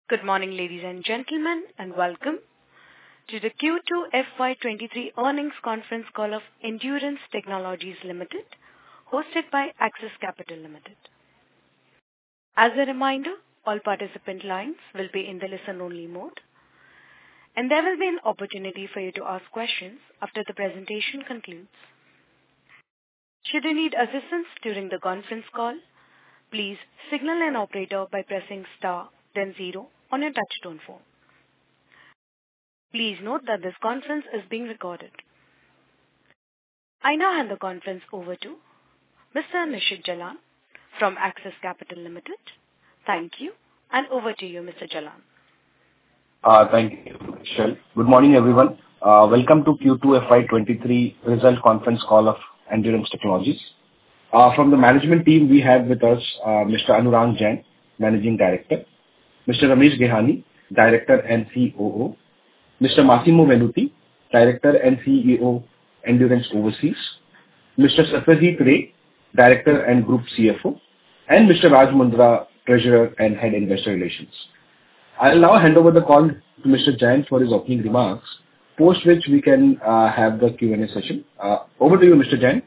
Good morning, ladies and gentlemen, and welcome to the Q2 FY23 earnings conference call of Endurance Technologies Limited, hosted by Axis Capital Limited. As a reminder, all participant lines will be in the listen-only mode, and there will be an opportunity for you to ask questions after the presentation concludes. Should you need assistance during the conference call, please signal an operator by pressing star then 0 on your touchtone phone. Please note that this conference is being recorded. I now hand the conference over to Mr. Nishit Jalan from Axis Capital Limited. Thank you, and over to you, Mr. Jalan. Thank you, Michelle. Good morning, everyone. Welcome to Q2 FY23 result conference call of Endurance Technologies. From the management team, we have with us Mr. Anurang Jain, Managing Director, Mr. Ramesh Gehani, Director and COO, Mr. Massimo Venuti, Director and CEO, Endurance Overseas, Mr. Satyajit Ray, Director and Group CFO, and Mr. Raj Mundra, Treasurer and Head Investor Relations. I'll now hand over the call to Mr. Jain for his opening remarks, post which we can have the Q&A session. Over to you, Mr. Jain.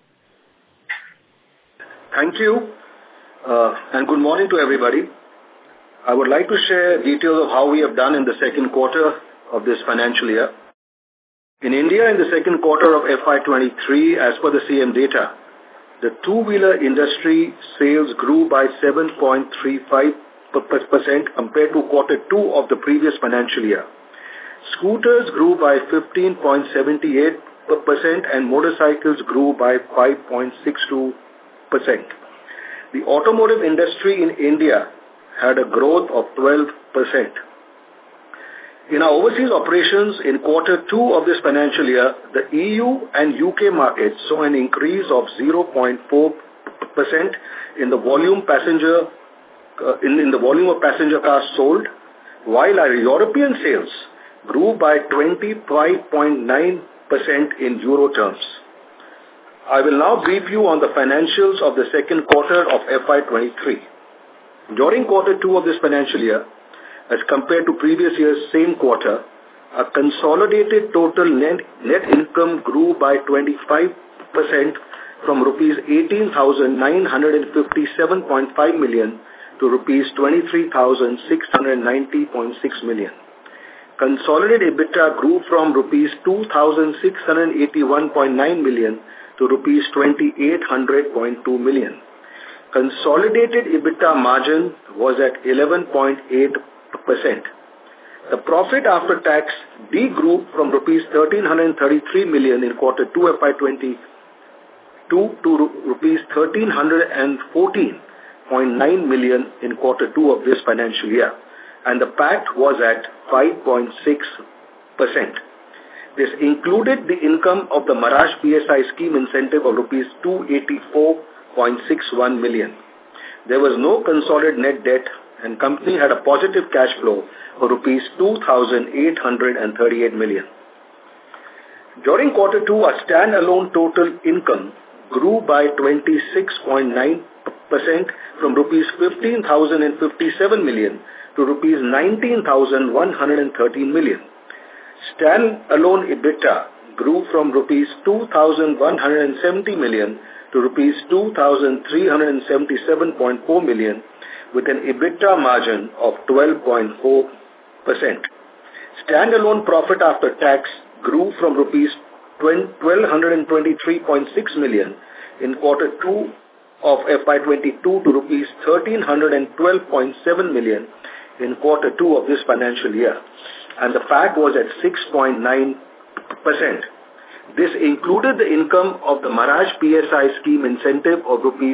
Thank you, and good morning to everybody. I would like to share details of how we have done in the second quarter of this financial year. In India, in the second quarter of FY23, as per the CM data, the two-wheeler industry sales grew by 7.35% compared to quarter two of the previous financial year. Scooters grew by 15.78% and motorcycles grew by 5.62%. The automotive industry in India had a growth of 12%. In our overseas operations in quarter two of this financial year, the EU and UK markets saw an increase of 0.4% in the volume of passenger cars sold, while our European sales grew by 25.9% in euro terms. I will now brief you on the financials of the second quarter of FY23. During quarter two of this financial year, as compared to previous year's same quarter, a consolidated total net income grew by 25% from rupees 18,957.5 million to rupees 23,690.6 million. Consolidated EBITDA grew from rupees 2,681.9 million to rupees 2,800.2 million. Consolidated EBITDA margin was at 11.8%. The profit after tax degrew from rupees 1,333 million in quarter two FY22 to rupees 1,314.9 million in quarter two of this financial year, and the PAT was at 5.6%. This included the income of the Maharashtra PSI scheme incentive of rupees 284.61 million. There was no consolidated net debt, and company had a positive cash flow of rupees 2,838 million. During quarter two, our standalone total income grew by 26.9% from rupees 15,057 million to rupees 19,113 million. Standalone EBITDA grew from rupees 2,170 million to rupees 2,377.4 million with an EBITDA margin of 12.4%. Standalone profit after tax grew from rupees 1,223.6 million in quarter two of FY22 to rupees 1,312.7 million in quarter two of this financial year, and the PAT was at 6.9%. This included the income of the Maharashtra PSI scheme incentive of rupees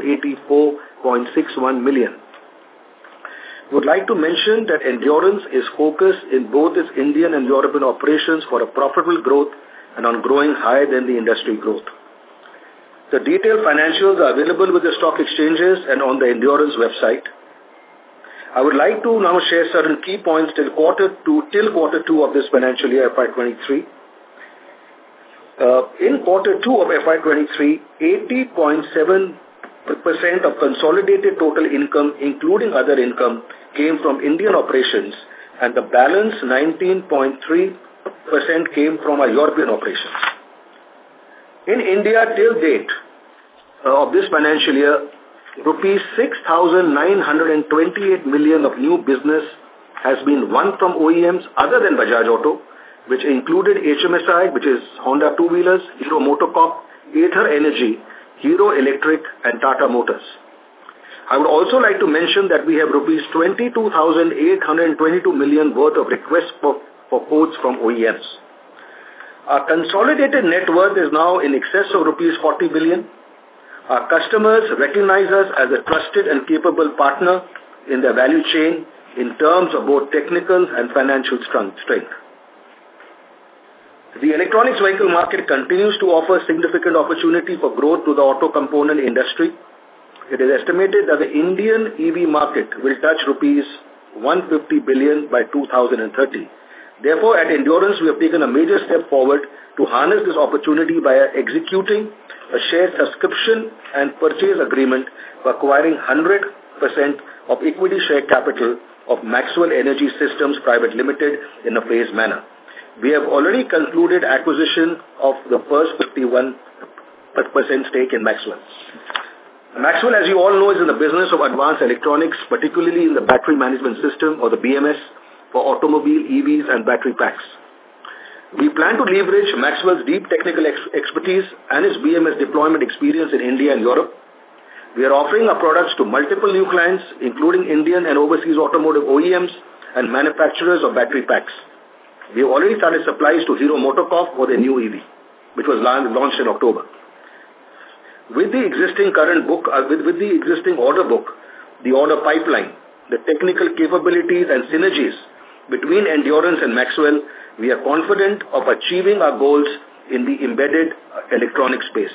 284.61 million. Would like to mention that Endurance is focused in both its Indian and European operations for a profitable growth and on growing higher than the industry growth. The detailed financials are available with the stock exchanges and on the Endurance website. I would like to now share certain key points till quarter two of this financial year FY23. In quarter two of FY23, 80.7% of consolidated total income, including other income, came from Indian operations, and the balance 19.3% came from our European operations. In India, till date of this financial year, rupees 6,928 million of new business has been won from OEMs other than Bajaj Auto, which included HMSI, which is Honda Two-Wheelers, Hero MotoCorp, Ather Energy, Hero Electric, and Tata Motors. I would also like to mention that we have rupees 22,822 million worth of requests for quotes from OEMs. Our consolidated net worth is now in excess of rupees 40 billion. Our customers recognize us as a trusted and capable partner in their value chain in terms of both technical and financial strength. The electronics vehicle market continues to offer significant opportunity for growth to the auto component industry. It is estimated that the Indian EV market will touch rupees 150 billion by 2030. Therefore, at Endurance, we have taken a major step forward to harness this opportunity by executing a share subscription and purchase agreement for acquiring 100% of equity share capital of Maxwell Energy Systems Private Limited in a phased manner. We have already concluded acquisition of the first 51% stake in Maxwell. Maxwell, as you all know, is in the business of advanced electronics, particularly in the battery management system or the BMS for automobile, EVs and battery packs. We plan to leverage Maxwell's deep technical expertise and its BMS deployment experience in India and Europe. We are offering our products to multiple new clients, including Indian and overseas automotive OEMs and manufacturers of battery packs. We have already started supplies to Hero MotoCorp for their new EV, which was launched in October. With the existing order book, the order pipeline, the technical capabilities and synergies between Endurance and Maxwell, we are confident of achieving our goals in the embedded electronic space.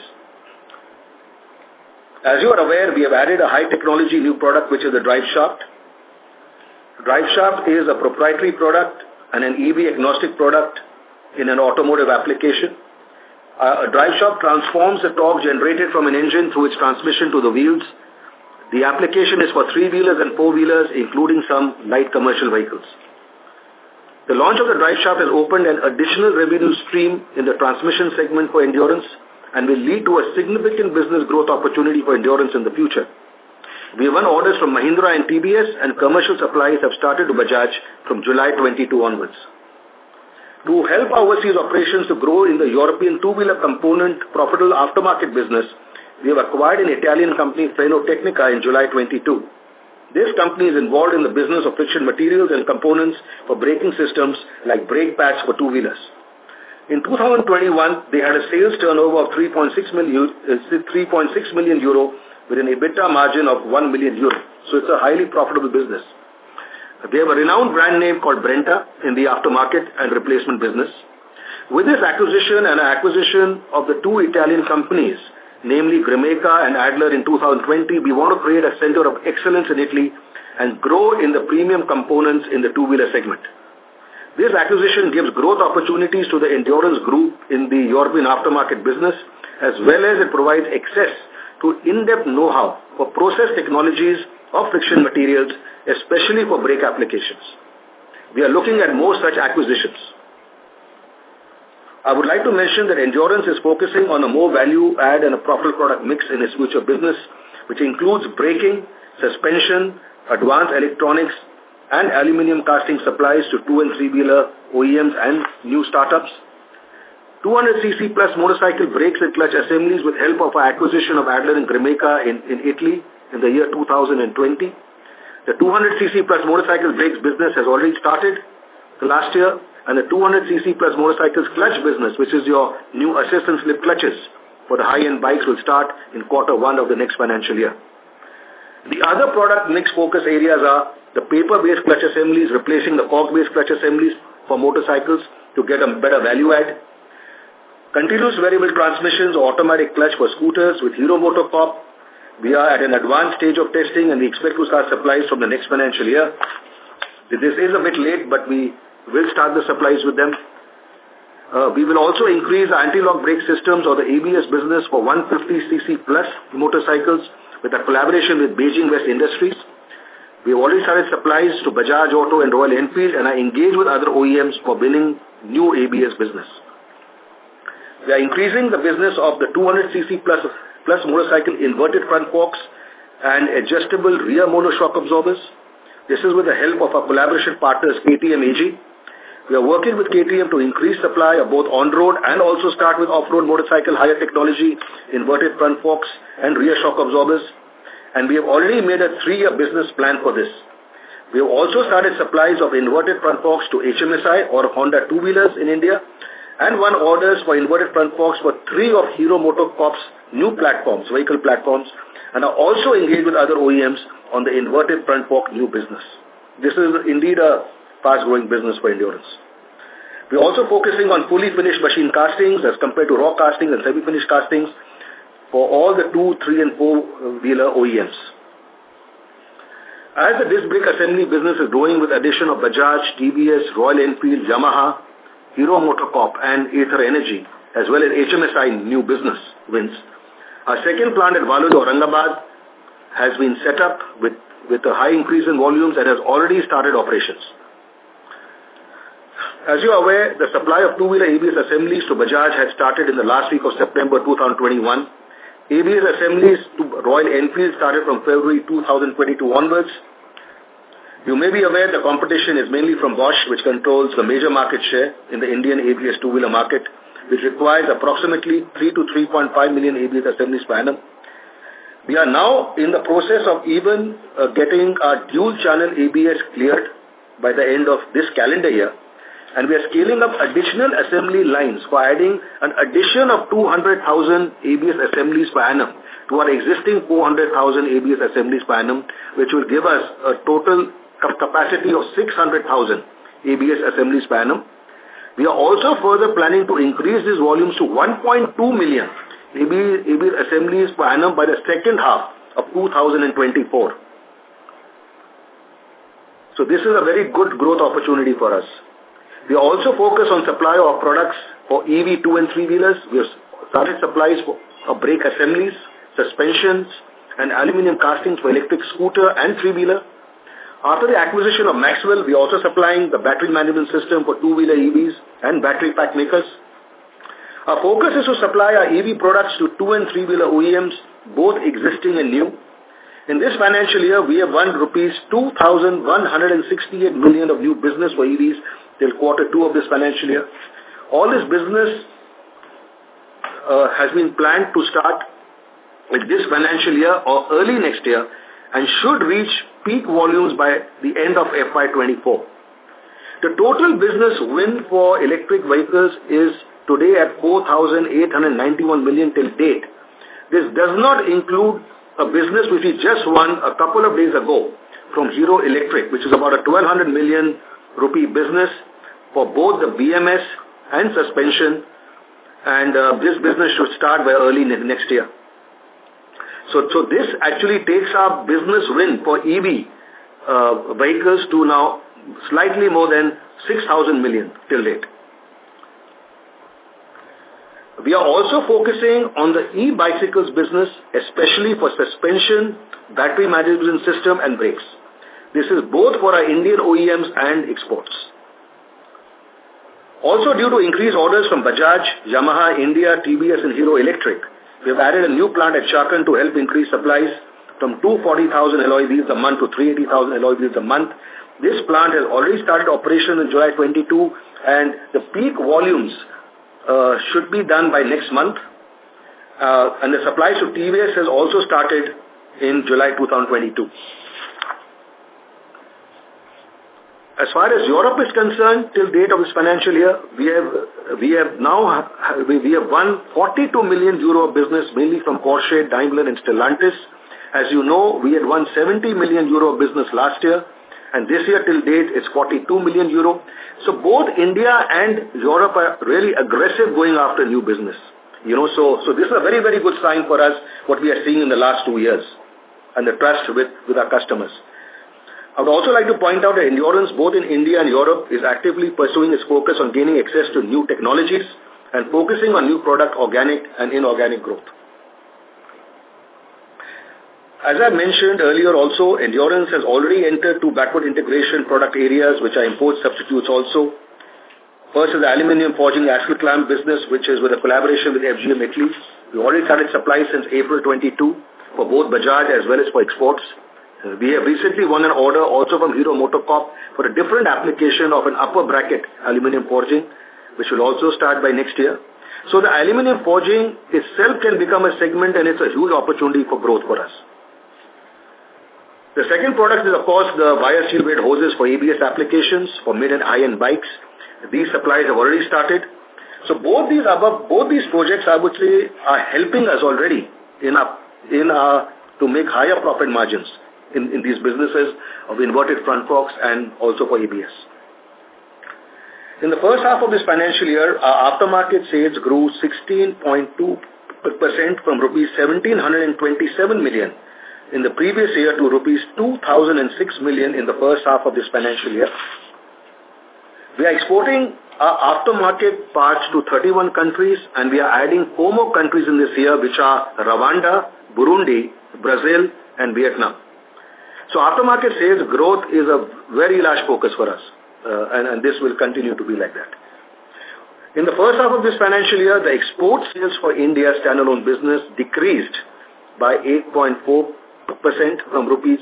As you are aware, we have added a high technology new product, which is the drive shaft. Drive shaft is a proprietary product and an EV agnostic product in an automotive application. A drive shaft transforms the torque generated from an engine through its transmission to the wheels. The application is for three-wheelers and four-wheelers, including some light commercial vehicles. The launch of the drive shaft has opened an additional revenue stream in the transmission segment for Endurance and will lead to a significant business growth opportunity for Endurance in the future. We won orders from Mahindra and TVS, and commercial supplies have started to Bajaj from July 22 onwards. To help our overseas operations to grow in the European two-wheeler component profitable aftermarket business, we have acquired an Italian company, Freno Tecnica, in July 22. This company is involved in the business of friction materials and components for braking systems like brake pads for two-wheelers. In 2021, they had a sales turnover of 3.6 million euro with an EBITDA margin of 1 million euro. So it's a highly profitable business. They have a renowned brand name called Brenta in the aftermarket and replacement business. With this acquisition and acquisition of the two Italian companies, namely Grimeca and Adler in 2020, we want to create a center of excellence in Italy and grow in the premium components in the two-wheeler segment. This acquisition gives growth opportunities to the Endurance Group in the European aftermarket business, as well as it provides access to in-depth know-how for process technologies of friction materials, especially for brake applications. We are looking at more such acquisitions. I would like to mention that Endurance is focusing on a more value add and a profitable product mix in its future business, which includes braking, suspension, advanced electronics, and aluminium casting supplies to two- and three-wheeler OEMs and new startups. 200cc plus motorcycle brakes and clutch assemblies with help of our acquisition of Adler and Grimeca in Italy in the year 2020. The 200cc plus motorcycle brakes business has already started last year, and the 200cc plus motorcycles clutch business, which is your new assist and slip clutches for the high-end bikes, will start in Q1 of the next financial year. The other product mix focus areas are the paper-based clutch assemblies replacing the cork-based clutch assemblies for motorcycles to get a better value add. Continuous variable transmissions or automatic clutch for scooters with Hero MotoCorp. We are at an advanced stage of testing and we expect to start supplies from the next financial year. This is a bit late, but we will start the supplies with them. We will also increase anti-lock brake systems or the ABS business for 150cc plus motorcycles with a collaboration with Beijing West Industries. We have already started supplies to Bajaj Auto and Royal Enfield and are engaged with other OEMs for winning new ABS business. We are increasing the business of the 200cc plus motorcycle inverted front forks and adjustable rear monoshock absorbers. This is with the help of our collaboration partners KTM AG. We are working with KTM to increase supply of both on-road and also start with off-road motorcycle higher technology inverted front forks and rear shock absorbers. And we have already made a 3-year business plan for this. We have also started supplies of inverted front forks to HMSI or Honda two-wheelers in India and won orders for inverted front forks for 3 of Hero MotoCorp's new platforms, vehicle platforms, and are also engaged with other OEMs on the inverted front fork new business. This is indeed a fast-growing business for Endurance. We are also focusing on fully finished machine castings as compared to raw castings and semi-finished castings for all the 2, 3 and 4-wheeler OEMs. As the disc brake assembly business is growing with addition of Bajaj, TVS, Royal Enfield, Yamaha, Hero MotoCorp and Ather Energy as well as HMSI new business wins, our second plant at Walodi, Aurangabad has been set up with a high increase in volumes and has already started operations. As you are aware, the supply of two-wheeler ABS assemblies to Bajaj had started in the last week of September 2021. ABS assemblies to Royal Enfield started from February 2022 onwards. You may be aware the competition is mainly from Bosch, which controls the major market share in the Indian ABS two-wheeler market, which requires approximately 3 to 3.5 million ABS assemblies per annum. We are now in the process of even getting our dual-channel ABS cleared by the end of this calendar year. And we are scaling up additional assembly lines for adding an addition of 200,000 ABS assemblies per annum to our existing 400,000 ABS assemblies per annum, which will give us a total capacity of 600,000 ABS assemblies per annum. We are also further planning to increase these volumes to 1.2 million ABS assemblies per annum by the second half of 2024. So this is a very good growth opportunity for us. We are also focused on supply of products for EV 2 and 3 wheelers. We have started supplies of brake assemblies, suspensions, and aluminium castings for electric scooter and 3-wheeler. After the acquisition of Maxwell, we are also supplying the battery management system for 2-wheeler EVs and battery pack makers. Our focus is to supply our EV products to 2 and 3-wheeler OEMs, both existing and new. In this financial year, we have won rupees 2,168 million of new business for EVs till quarter 2 of this financial year. All this business has been planned to start with this financial year or early next year and should reach peak volumes by the end of FY24. The total business win for electric vehicles is today at 4,891 million till date. This does not include a business which we just won a couple of days ago from Hero Electric, which is about a 1,200 million rupee business for both the BMS and suspension, and this business should start by early next year. So this actually takes our business win for EV vehicles to now slightly more than 6,000 million till date. We are also focusing on the e-bicycles business, especially for suspension, battery management system and brakes. This is both for our Indian OEMs and exports. Also due to increased orders from Bajaj, Yamaha, India, TVS and Hero Electric, we have added a new plant at Chakan to help increase supplies from 240,000 alloy wheels a month to 380,000 alloy wheels a month. This plant has already started operation in July 22 and the peak volumes should be done by next month. And the supplies to TVS has also started in July 2022. As far as Europe is concerned, till date of this financial year, we have won 42 million euro of business mainly from Porsche, Daimler and Stellantis. As you know, we had won 70 million euro of business last year, and this year till date it's 42 million euro. So both India and Europe are really aggressive going after new business. So this is a very, very good sign for us, what we are seeing in the last 2 years, and the trust with our customers. I would also like to point out that Endurance, both in India and Europe, is actively pursuing its focus on gaining access to new technologies and focusing on new product organic and inorganic growth. As I mentioned earlier also, Endurance has already entered two backward integration product areas, which are import substitutes also. First is the aluminium forging axle clamp business, which is with a collaboration with FGM Italy. We already started supply since April 22 for both Bajaj as well as for exports. We have recently won an order also from Hero MotoCorp for a different application of an upper bracket aluminium forging, which will also start by next year. So the aluminium forging itself can become a segment, and it's a huge opportunity for growth for us. The second product is, of course, the wire steel weight hoses for ABS applications for mid and high-end bikes. These supplies have already started. So both these projects, I would say, are helping us already to make higher profit margins in these businesses of inverted front forks and also for ABS. In the first half of this financial year, our aftermarket sales grew 16.2% from rupees 1,727 million in the previous year to rupees 2,006 million in the first half of this financial year. We are exporting our aftermarket parts to 31 countries, and we are adding 4 more countries in this year, which are Rwanda, Burundi, Brazil, and Vietnam. So aftermarket sales growth is a very large focus for us, and this will continue to be like that. In the first half of this financial year, the export sales for India's standalone business decreased by 8.4% from rupees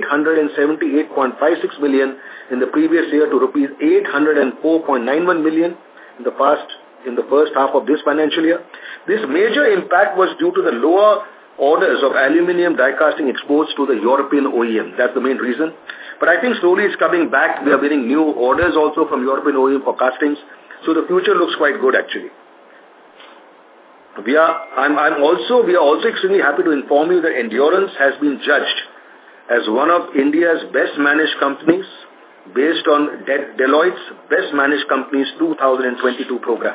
878.56 million in the previous year to rupees 804.91 million in the first half of this financial year. This major impact was due to the lower orders of aluminium die casting exports to the European OEM. That's the main reason. But I think slowly it's coming back. We are getting new orders also from European OEM for castings. So the future looks quite good actually. We are also extremely happy to inform you that Endurance has been judged as one of India's best managed companies based on Deloitte's Best Managed Companies 2022 program.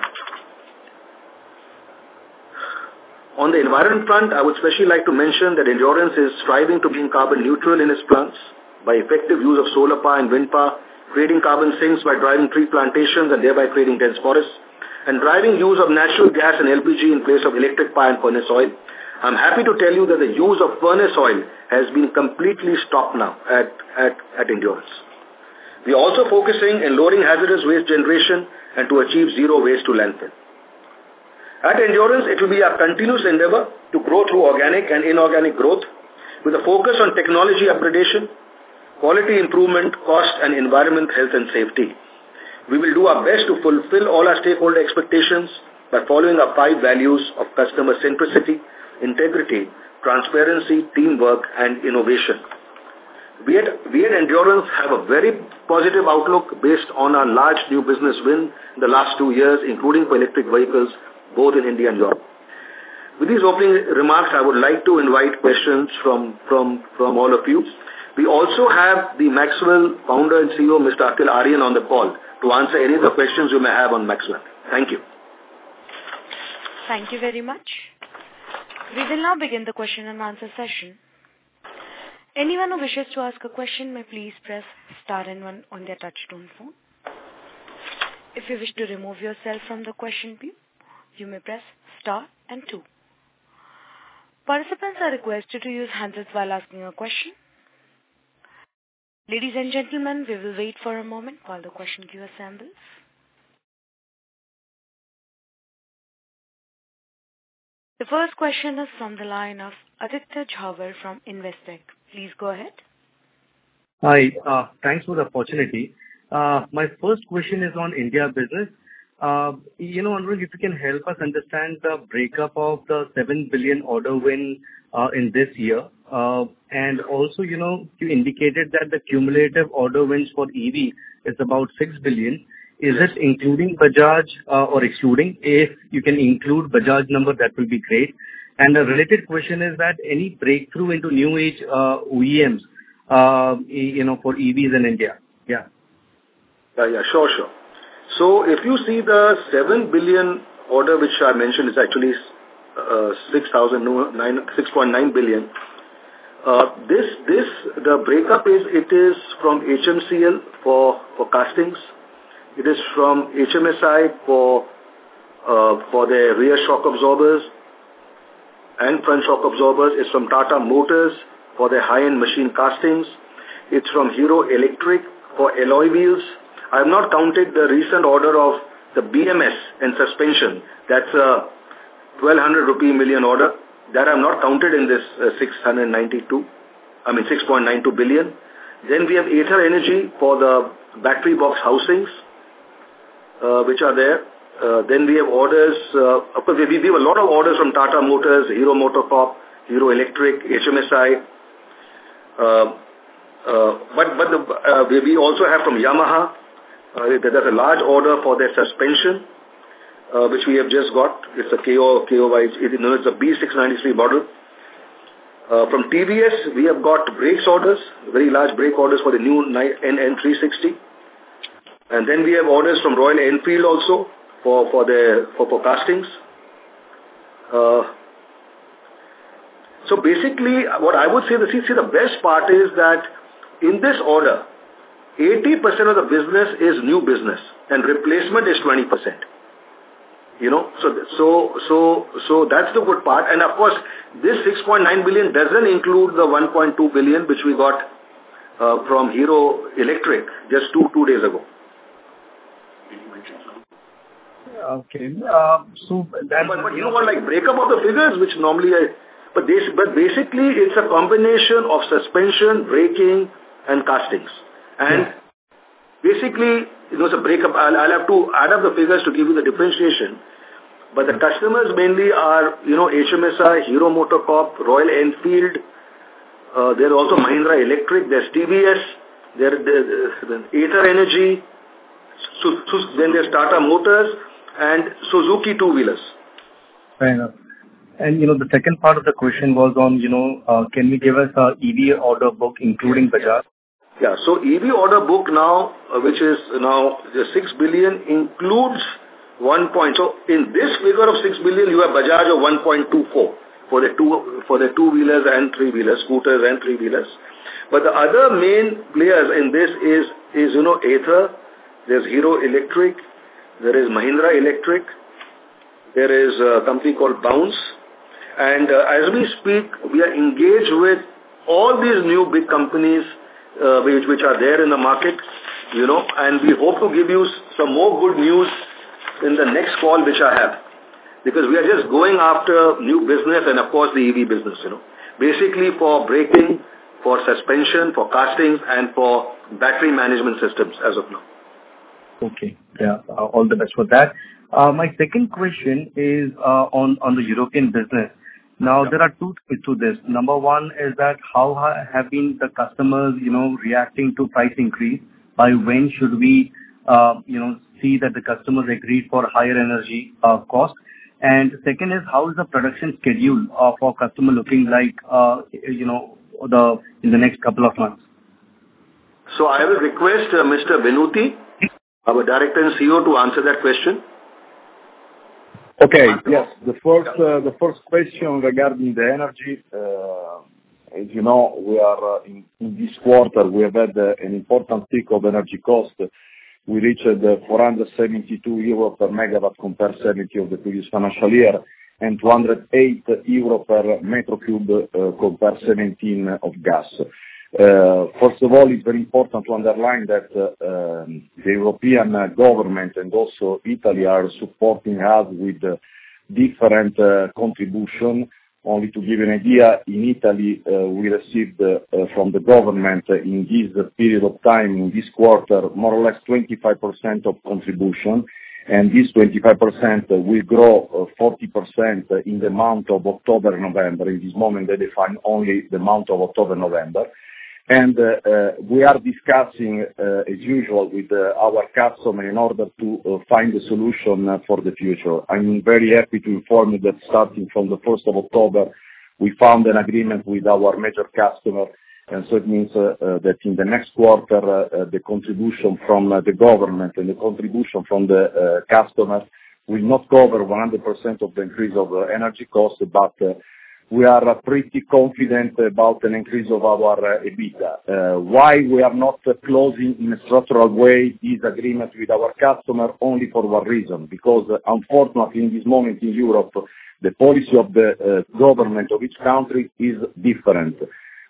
On the environment front, I would especially like to mention that Endurance is striving to be carbon neutral in its plants by effective use of solar power and wind power, creating carbon sinks by driving tree plantations and thereby creating dense forests, and driving use of natural gas and LPG in place of electric power and furnace oil. I'm happy to tell you that the use of furnace oil has been completely stopped now at Endurance. We are also focusing in lowering hazardous waste generation and to achieve zero waste to landfill. At Endurance, it will be our continuous endeavor to grow through organic and inorganic growth with a focus on technology upgradation, quality improvement, cost and environment, health and safety. We will do our best to fulfill all our stakeholder expectations by following our 5 values of customer centricity, integrity, transparency, teamwork, and innovation. We at Endurance have a very positive outlook based on our large new business win in the last 2 years, including for electric vehicles, both in India and Europe. With these opening remarks, I would like to invite questions from all of you. We also have the Maxwell founder and CEO, Mr. Akhil Aryan, on the call to answer any of the questions you may have on Maxwell. Thank you. Thank you very much. We will now begin the question and answer session. Anyone who wishes to ask a question may please press star and 1 on their touchtone phone. If you wish to remove yourself from the question queue, you may press star and 2. Participants are requested to use handsets while asking a question. Ladies and gentlemen, we will wait for a moment while the question queue assembles. The first question is from the line of Aditya Jhawar from Investec. Please go ahead. Hi, thanks for the opportunity. My first question is on India business. Wondering if you can help us understand the breakup of the 7 billion order win in this year. And also, you indicated that the cumulative order wins for EV is about 6 billion. Is it including Bajaj or excluding? If you can include Bajaj number, that will be great. And a related question is that any breakthrough into new age OEMs, for EVs in India? Yeah. Yeah, sure. So if you see the 7 billion order which I mentioned is actually 6.9 billion. The breakup is from HMCL for castings. It is from HMSI for their rear shock absorbers and front shock absorbers. It's from Tata Motors for their high-end machine castings. It's from Hero Electric for alloy wheels. I have not counted the recent order of the BMS and suspension. That's a 1,200 rupee million order. That I have not counted in this 6.92 billion. Then we have Ather Energy for the battery box housings, which are there. Then we have orders, of course we have a lot of orders from Tata Motors, Hero Motocorp, Hero Electric, HMSI. We also have from Yamaha, there's a large order for their suspension, which we have just got. It's a it's a B693 model. From TVS, we have got brakes orders, very large brake orders for the new NN360. And then we have orders from Royal Enfield also for castings. So basically, what I would say, the best part is that in this order, 80% of the business is new business and replacement is 20%. You know, so that's the good part. And of course, this 6.9 billion doesn't include the 1.2 billion which we got from Hero Electric just two days ago. Okay. So that, but you know what, like breakup of the figures, which normally but basically it's a combination of suspension, braking, and castings. And basically, it was a breakup. I'll have to add up the figures to give you the differentiation. But the customers mainly are, HMSI, Hero Motocorp, Royal Enfield. There's also Mahindra Electric. There's TVS. There's Ather Energy. Then there's Tata Motors and Suzuki two-wheelers. Fair enough. And, the second part of the question was on, can we give us a EV order book including Bajaj? Yeah, so EV order book now, which is now the 6 billion includes 1 point. So in this figure of 6 billion, you have Bajaj of 1.24 for the two-wheelers and three-wheelers, scooters and three-wheelers. But the other main players in this is Ather, there's Hero Electric, there is Mahindra Electric, there is a company called Bounce. And as we speak, we are engaged with all these new big companies which are there in the market, and we hope to give you some more good news in the next call which I have. Because we are just going after new business and of course the EV business, basically for braking, for suspension, for castings and for battery management systems as of now. Okay, yeah, all the best for that. My second question is on the European business. Now, there are two to this. Number one is that how have been the customers, reacting to price increase? By when should we, see that the customers agreed for higher energy cost? And second is, how is the production schedule for customer looking like, in the next couple of months? So I will request Mr. Venuti, our Director and CEO, to answer that question. Okay. Yes. The first question regarding the energy, as you know, we are in this quarter, we have had an important peak of energy cost. We reached 472 euro per megawatt compared to 70 of the previous financial year, and 208 euro per metro cube compared to 17 of gas. First of all, it's very important to underline that the European government and also Italy are supporting us with different contribution. Only to give you an idea, in Italy we received from the government in this period of time, in this quarter, more or less 25% of contribution, and this 25% will grow 40% in the month of October and November. In this moment, they define only the month of October and November. And we are discussing, as usual, with our customer in order to find a solution for the future. I'm very happy to inform you that starting from the 1st of October, we found an agreement with our major customer, and so it means that in the next quarter, the contribution from the government and the contribution from the customer will not cover 100% of the increase of energy costs, but we are pretty confident about an increase of our EBITDA. Why we are not closing in a structural way this agreement with our customer? Only for one reason, because unfortunately in this moment in Europe, the policy of the government of each country is different.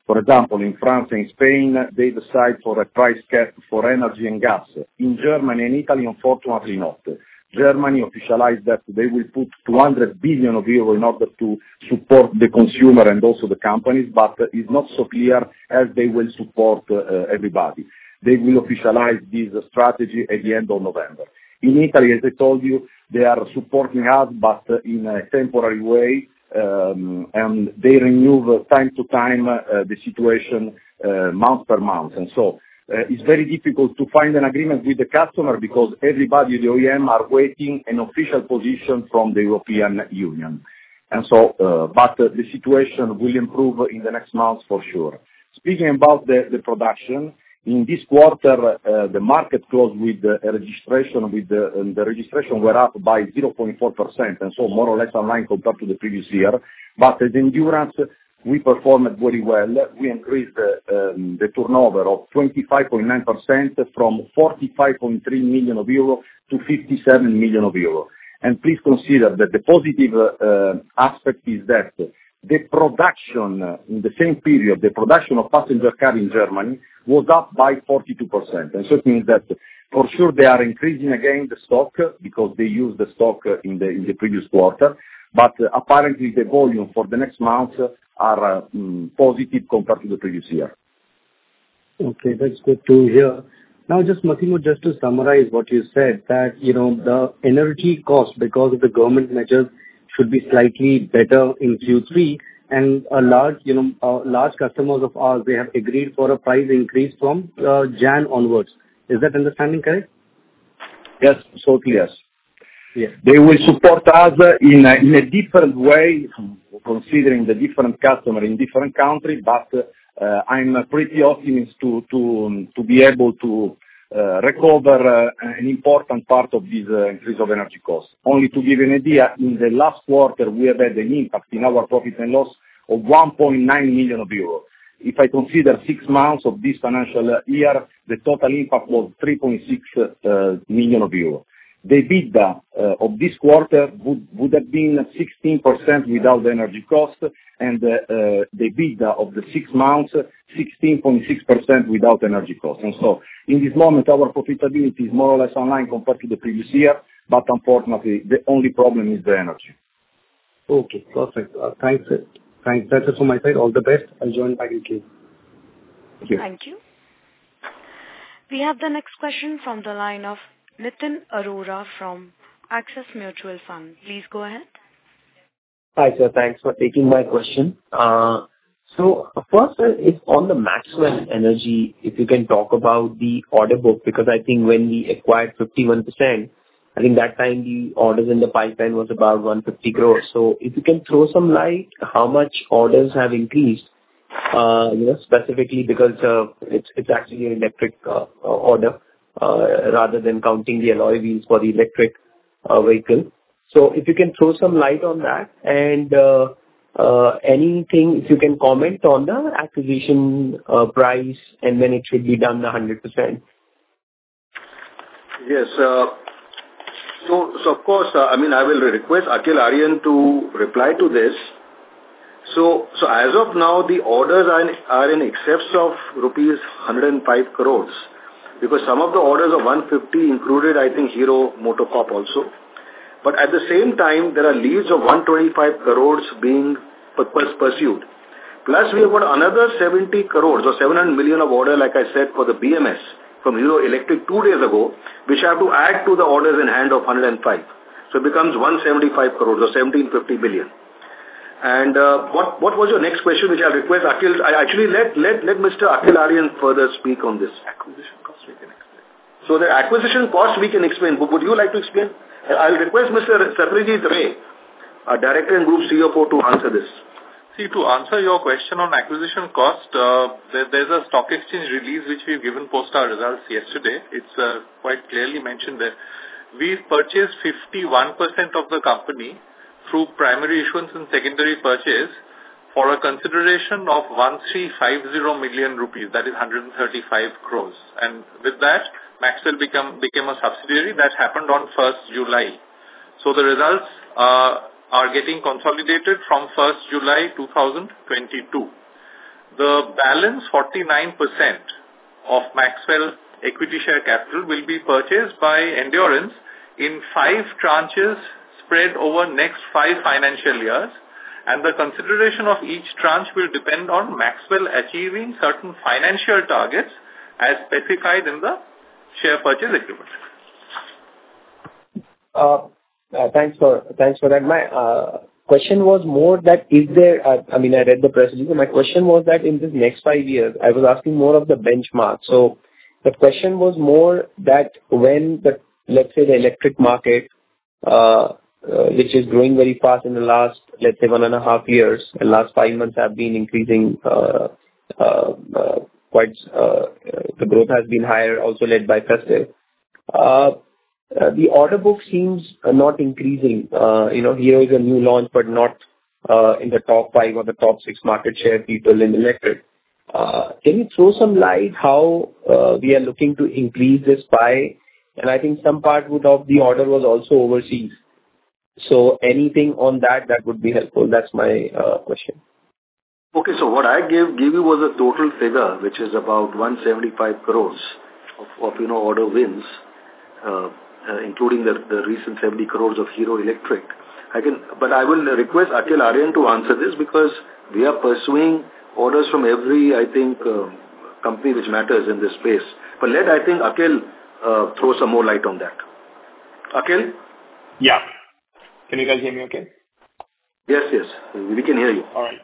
For example, in France and Spain, they decide for a price cap for energy and gas. In Germany and Italy, unfortunately not. Germany officialized that they will put 200 billion euro in order to support the consumer and also the companies, but it's not so clear as they will support everybody. They will officialize this strategy at the end of November. In Italy, as I told you, they are supporting us, but in a temporary way, and they renew time to time the situation month per month. And so it's very difficult to find an agreement with the customer because everybody, the OEM, are waiting an official position from the European Union. And so, but the situation will improve in the next months for sure. Speaking about the production, in this quarter, the market closed with a registration, the registration were up by 0.4%, and so more or less online compared to the previous year. But as Endurance, we performed very well. We increased the turnover of 25.9% from 45.3 million euro to 57 million euro. And please consider that the positive aspect is that the production in the same period, the production of passenger car in Germany was up by 42%. And so it means that for sure they are increasing again the stock because they used the stock in the previous quarter. But apparently the volume for the next months are positive compared to the previous year. Okay, that's good to hear. Now, Massimo, just to summarize what you said, that, the energy cost because of the government measures should be slightly better in Q3, and large customers of ours, they have agreed for a price increase from Jan onwards. Is that understanding correct? Yes, totally yes. Yes. They will support us in a different way, considering the different customer in different countries, but I'm pretty optimistic to be able to recover an important part of this increase of energy costs. Only to give you an idea, in the last quarter we have had an impact in our profit and loss of 1.9 million euros. If I consider 6 months of this financial year, the total impact was 3.6 million euros. The EBITDA of this quarter would have been 16% without the energy cost, and the EBITDA of the 6 months, 16.6% without energy cost. And so, in this moment, our profitability is more or less online compared to the previous year, but unfortunately, the only problem is the energy. Okay, perfect. Thanks. That's it from my side. All the best. I'll join back in case. Thank you. Thank you. We have the next question from the line of Nitin Arora from Axis Mutual Fund. Please go ahead. Hi, sir. Thanks for taking my question. So first is on the Maxwell Energy, if you can talk about the order book, because I think when we acquired 51%, I think that time the orders in the pipeline was about 150 crores. So if you can throw some light, how much orders have increased, specifically because it's actually an electric order, rather than counting the alloy wheels for the electric vehicle. So if you can throw some light on that, and anything, if you can comment on the acquisition price and when it should be done 100%. Yes. So of course, I will request Akhil Aryan to reply to this. So as of now, the orders are in excess of rupees 105 crores. Because some of the orders of 150 included, I think, Hero MotoCorp also. But at the same time, there are leads of 125 crores being pursued. Plus, we have got another 70 crores or 700 million of order, like I said, for the BMS from Hero Electric 2 days ago, which I have to add to the orders in hand of 105. So it becomes 175 crores or 1750 billion. And what was your next question, which I'll request Akhil? Actually, let Mr. Akhil Aryan further speak on this. Acquisition cost we can explain. So the acquisition cost we can explain. Would you like to explain? I'll request Mr. Satyajit Ray, our Director and Group CFO, to answer this. See, to answer your question on acquisition cost, there's a stock exchange release which we've given post our results yesterday. It's quite clearly mentioned there. We've purchased 51% of the company through primary issuance and secondary purchase for a consideration of 1,350 million rupees, that is 135 crores. And with that, Maxwell became a subsidiary. That happened on 1st July. So the results are getting consolidated from 1st July 2022. The balance 49% of Maxwell equity share capital will be purchased by Endurance in 5 tranches spread over next 5 financial years, and the consideration of each tranche will depend on Maxwell achieving certain financial targets as specified in the share purchase agreement. Thanks for that. My question was more that I read the press release. My question was that in this next 5 years, I was asking more of the benchmark. So the question was more that when let's say the electric market, which is growing very fast in the last, let's say 1.5 years, the last 5 months have been increasing quite, the growth has been higher, also led by festive. The order book seems not increasing. Hero is a new launch, but not in the top 5 or the top 6 market share people in electric. Can you throw some light how we are looking to increase this pie? And I think some part of the order was also overseas. So anything on that would be helpful. That's my question. Okay, so what I gave you was a total figure, which is about 175 crores of order wins, including the recent 70 crores of Hero Electric. But I will request Akhil Aryan to answer this, because we are pursuing orders from every, I think, company which matters in this space. But I think Akhil throw some more light on that. Akhil? Yeah. Can you guys hear me okay? Yes, we can hear you. All right.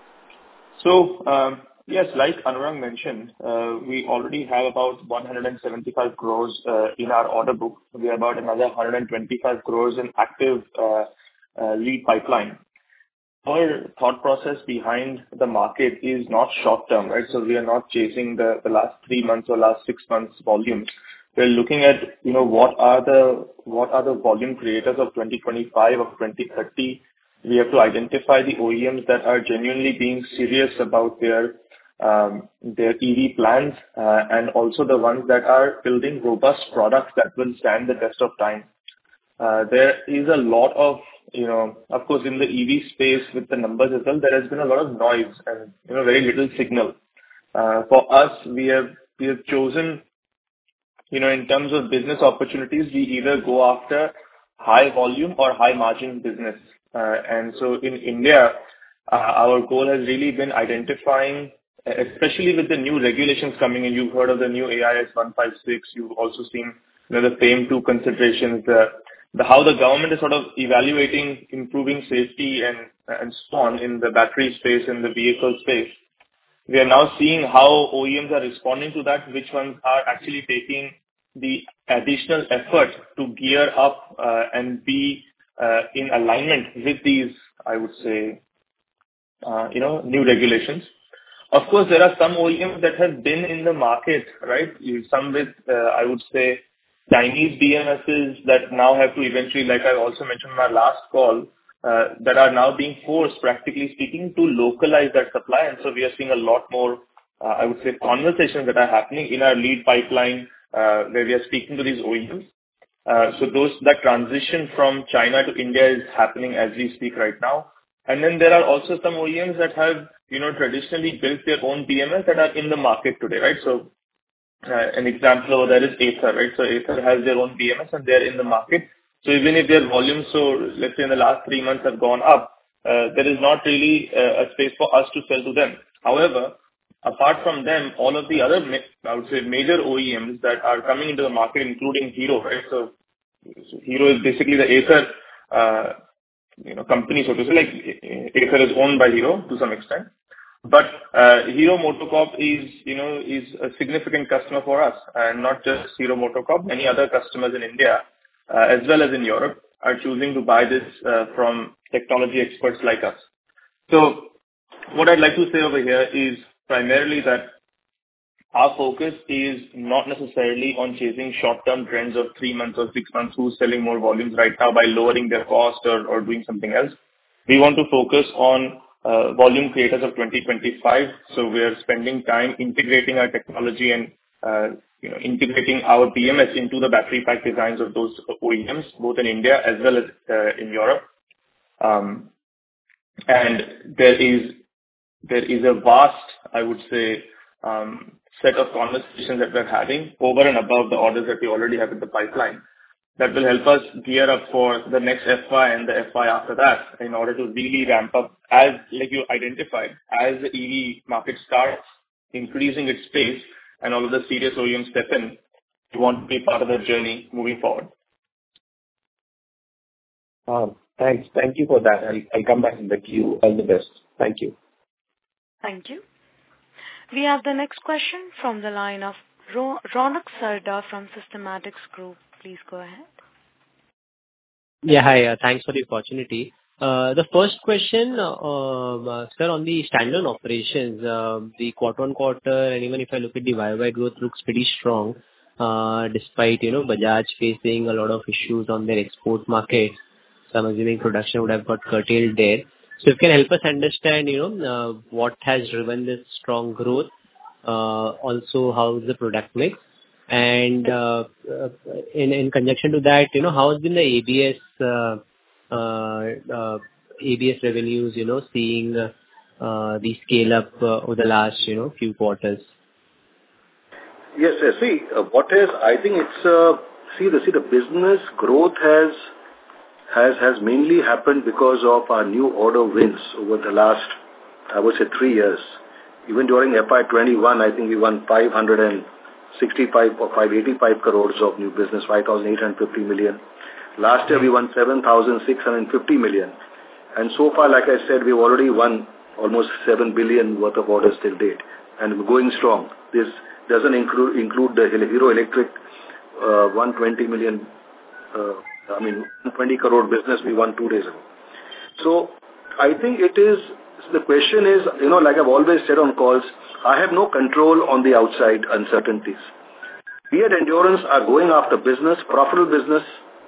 So, yes, like Anurag mentioned, we already have about 175 crores in our order book. We have about another 125 crores in active lead pipeline. Our thought process behind the market is not short term, right? So we are not chasing the last 3 months or last 6 months volumes. We're looking at, what are the volume creators of 2025 or 2030. We have to identify the OEMs that are genuinely being serious about their EV plans, and also the ones that are building robust products that will stand the test of time. There is a lot of, of course, in the EV space with the numbers as well, there has been a lot of noise and, very little signal. For us, we have chosen, in terms of business opportunities, we either go after high volume or high margin business. And so in India, our goal has really been identifying, especially with the new regulations coming in. You've heard of the new AIS 156. You've also seen, the FAME 2 considerations, how the government is sort of evaluating improving safety and so on in the battery space and the vehicle space. We are now seeing how OEMs are responding to that, which ones are actually taking the additional effort to gear up and be in alignment with these, I would say, new regulations. Of course, there are some OEMs that have been in the market, right? Some with, I would say, Chinese BMSs that now have to eventually, like I also mentioned in our last call, that are now being forced, practically speaking, to localize that supply. And so we are seeing a lot more, I would say, conversations that are happening in our lead pipeline, where we are speaking to these OEMs. So that transition from China to India is happening as we speak right now. And then there are also some OEMs that have, traditionally built their own BMS that are in the market today, right? So an example of that is Ather, right? So Ather has their own BMS and they're in the market. So even if their volumes, let's say in the last 3 months have gone up, there is not really a space for us to sell to them. However, apart from them, all of the other, I would say, major OEMs that are coming into the market, including Hero, right? So Hero is basically the Ather, company, so to say. Like Ather is owned by Hero to some extent. But Hero MotoCorp is a significant customer for us, and not just Hero MotoCorp. Many other customers in India, as well as in Europe, are choosing to buy this from technology experts like us. So what I'd like to say over here is primarily that our focus is not necessarily on chasing short-term trends of 3 months or 6 months, who's selling more volumes right now by lowering their cost or doing something else. We want to focus on volume creators of 2025. So we are spending time integrating our technology and integrating our BMS into the battery pack designs of those OEMs, both in India as well as in Europe. And there is there is a vast, I would say, set of conversations that we're having over and above the orders that we already have in the pipeline that will help us gear up for the next FY and the FY after that in order to really ramp up as, like you identified, as the EV market starts increasing its pace and all of the serious OEMs step in. We want to be part of that journey moving forward. Thanks. Thank you for that. I'll come back in the queue. All the best. Thank you. Thank you. We have the next question from the line of Ronak Sarda from Systematix Group. Please go ahead. Yeah, hi. Thanks for the opportunity. The first question, sir, on the standalone operations, the quarter-on-quarter, and even if I look at the YY growth, looks pretty strong, despite, Bajaj facing a lot of issues on their export market. So I'm assuming production would have got curtailed there. So if you can help us understand, what has driven this strong growth, also how is the product mix, and in conjunction to that, how has been the ABS revenues, seeing the scale up over the last, few quarters? Yes, see, I think it's, the business growth has mainly happened because of our new order wins over the last, I would say, 3 years. Even during FY21, I think we won 565 or 585 crores of new business, 5,850 million. Last year we won 7,650 million. And so far, like I said, we've already won almost 7 billion worth of orders till date. And we're going strong. This doesn't include the Hero Electric 120 million 120 crore business we won 2 days ago. So I think the question is, like I've always said on calls, I have no control on the outside uncertainties. We at Endurance are going after business, profitable business,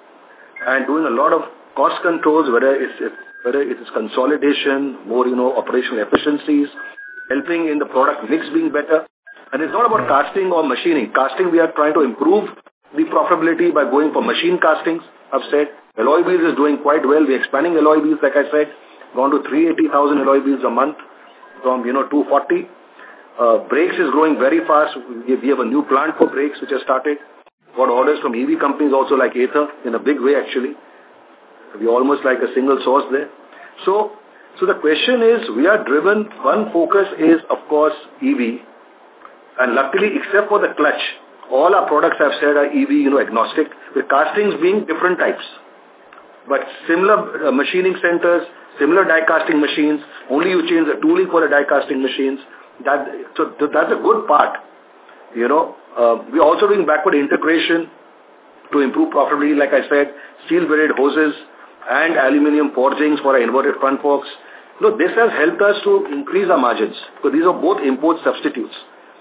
and doing a lot of cost controls, whether it is consolidation, more, operational efficiencies, helping in the product mix being better. And it's not about casting or machining. Casting, we are trying to improve the profitability by going for machine castings. I've said alloy wheels is doing quite well. We're expanding alloy wheels, like I said, gone to 380,000 alloy wheels a month from, 240. Brakes is growing very fast. We have a new plant for brakes which has started. Got orders from EV companies also like Ather in a big way actually. We're almost like a single source there. So the question is, we are driven, one focus is of course EV, and luckily except for the clutch, all our products I've said are EV, agnostic, with castings being different types. But similar machining centers, similar die casting machines, only you change the tooling for the die casting machines. So that's a good part. We're also doing backward integration to improve profitability, like I said, steel braided hoses and aluminium forgings for our inverted front forks. This has helped us to increase our margins because these are both import substitutes.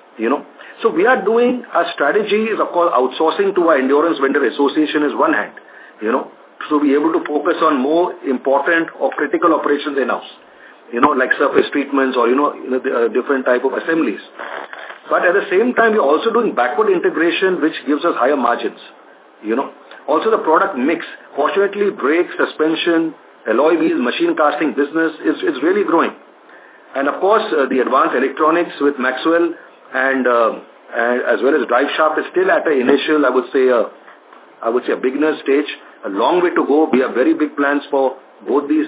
So we are doing, our strategy is of course outsourcing to our Endurance Vendor Association is one hand, to be able to focus on more important or critical operations in-house, like surface treatments or, different type of assemblies. But at the same time, we're also doing backward integration, which gives us higher margins, Also the product mix, fortunately brakes, suspension, alloy wheels, machine casting business is really growing. And of course, the advanced electronics with Maxwell and as well as drive shaft is still at an initial, I would say a beginner stage. A long way to go. We have very big plans for both these,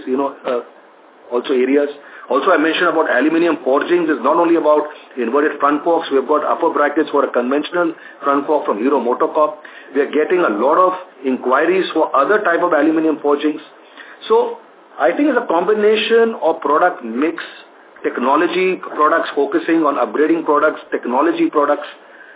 also areas. Also, I mentioned about aluminium forgings. It's not only about inverted front forks. We've got upper brackets for a conventional front fork from Hero MotoCorp. We are getting a lot of inquiries for other type of aluminium forgings. So I think it's a combination of product mix, technology products, focusing on upgrading products, technology products,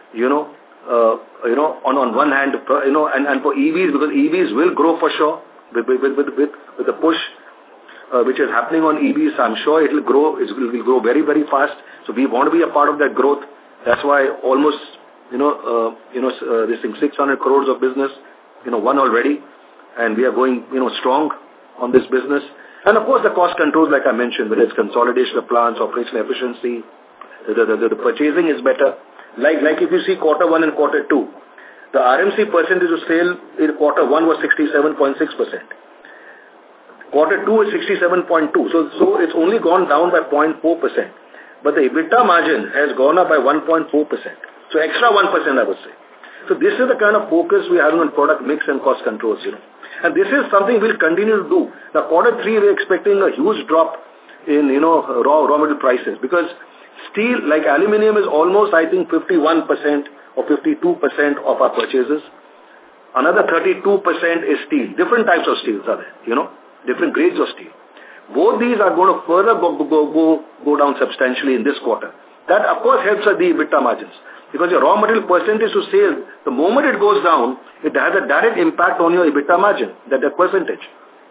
on one hand, and for EVs, because EVs will grow for sure with the push which is happening on EVs. I'm sure it will grow. It will grow very, very fast. So we want to be a part of that growth. That's why almost, this thing 600 crores of business, won already, and we are going, strong on this business. And of course, the cost controls, like I mentioned, whether it's consolidation of plants, operational efficiency, the purchasing is better. Like if you see Q1 and Q2, the RMC percentage of sale in Q1 was 67.6%. Quarter 2 is 67.2. So it's only gone down by 0.4%. But the EBITDA margin has gone up by 1.4%. So extra 1%, I would say. So this is the kind of focus we are having on product mix and cost controls, And this is something we'll continue to do. Now, quarter 3, we're expecting a huge drop in, raw material prices because steel, like aluminium, is almost, I think, 51% or 52% of our purchases. Another 32% is steel. Different types of steels are there, different grades of steel. Both these are going to further go down substantially in this quarter. That, of course, helps at the EBITDA margins. Because your raw material percentage to sales, the moment it goes down, it has a direct impact on your EBITDA margin, that percentage.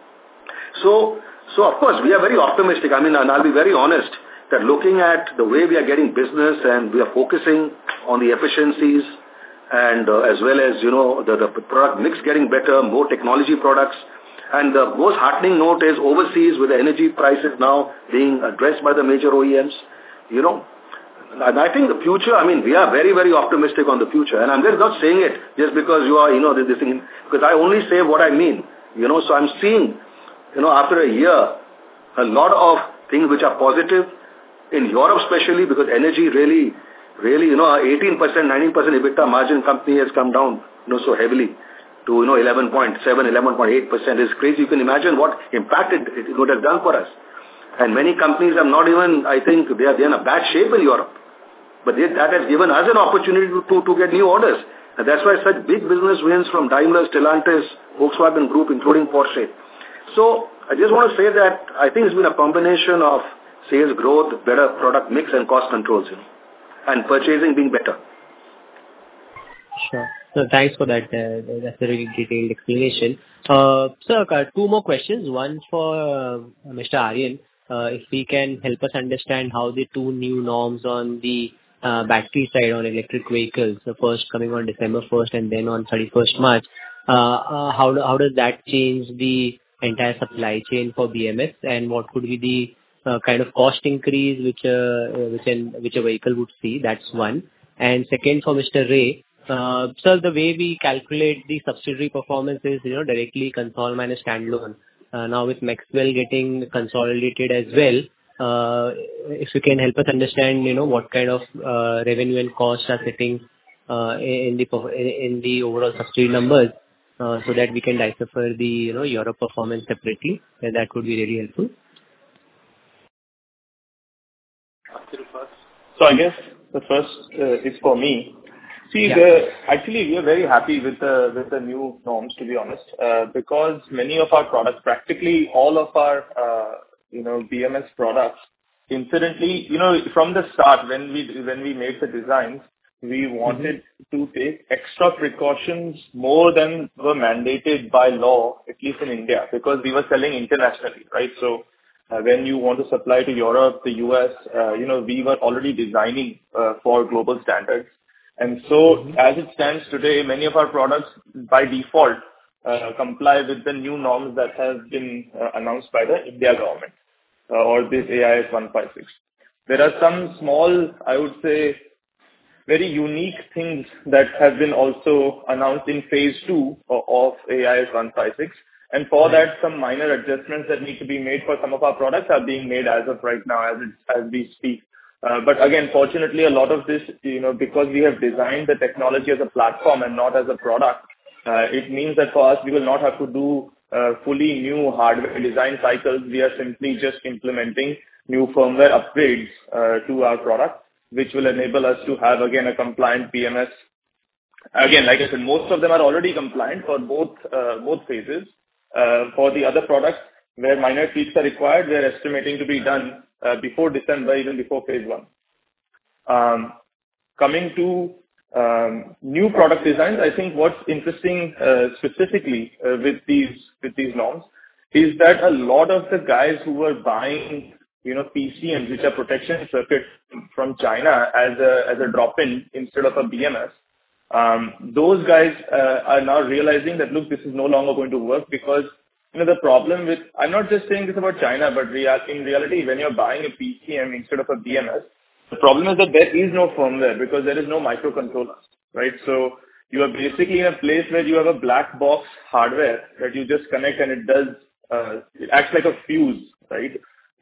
So of course, we are very optimistic. I mean, and I'll be very honest, that looking at the way we are getting business and we are focusing on the efficiencies and as well as, the product mix getting better, more technology products. And the most heartening note is overseas with the energy prices now being addressed by the major OEMs, And I think the future, I mean, we are very, very optimistic on the future. And I'm just not saying it just because you are, this thing, because I only say what I mean, So I'm seeing, after a year, a lot of things which are positive in Europe especially because energy really, 18%, 19% EBITDA margin company has come down, so heavily to, 11.7, 11.8%. It's crazy. You can imagine what impact it would have done for us. And many companies have not even, I think, they're in a bad shape in Europe. But that has given us an opportunity to get new orders. And that's why such big business wins from Daimler, Stellantis, Volkswagen Group, including Porsche. So I just want to say that I think it's been a combination of sales growth, better product mix and cost controls, and purchasing being better. Sure. So thanks for that. That's a really detailed explanation. Sir, 2 more questions. One for Mr. Aryan. If he can help us understand how the 2 new norms on the battery side on electric vehicles, the first coming on December 1st and then on 31st March, how does that change the entire supply chain for BMS, and what could be the kind of cost increase which a vehicle would see? That's one. And second, for Mr. Ray, sir, the way we calculate the subsidiary performance is, directly consol minus standalone. Now with Maxwell getting consolidated as well, if you can help us understand, what kind of revenue and costs are sitting in the overall subsidiary numbers, so that we can decipher the Europe performance separately, and that would be really helpful. So I guess the first is for me. See, actually, we are very happy with the new norms, to be honest, because many of our products, practically all of our, BMS products, incidentally, from the start, when we made the designs, we wanted to take extra precautions more than were mandated by law, at least in India, because we were selling internationally, right? So when you want to supply to Europe, the US, we were already designing for global standards. And so as it stands today, many of our products by default comply with the new norms that have been announced by the India government or this AIS 156. There are some small, I would say, very unique things that have been also announced in phase 2 of AIS 156. And for that, some minor adjustments that need to be made for some of our products are being made as of right now, as we speak. But again, fortunately, a lot of this, because we have designed the technology as a platform and not as a product, it means that for us, we will not have to do fully new hardware design cycles. We are simply just implementing new firmware upgrades to our product, which will enable us to have, again, a compliant BMS. Again, like I said, most of them are already compliant for both phases. For the other products, where minor tweaks are required, we are estimating to be done before December, even before phase 1. Coming to new product designs, I think what's interesting specifically with these norms is that a lot of the guys who were buying PCMs, which are protection circuits from China as a drop-in instead of a BMS, those guys are now realizing that, look, this is no longer going to work because the problem with, I'm not just saying this about China, but in reality, when you're buying a PCM instead of a BMS, the problem is that there is no firmware because there is no microcontrollers, right? So you are basically in a place where you have a black box hardware that you just connect and it does it acts like a fuse, right?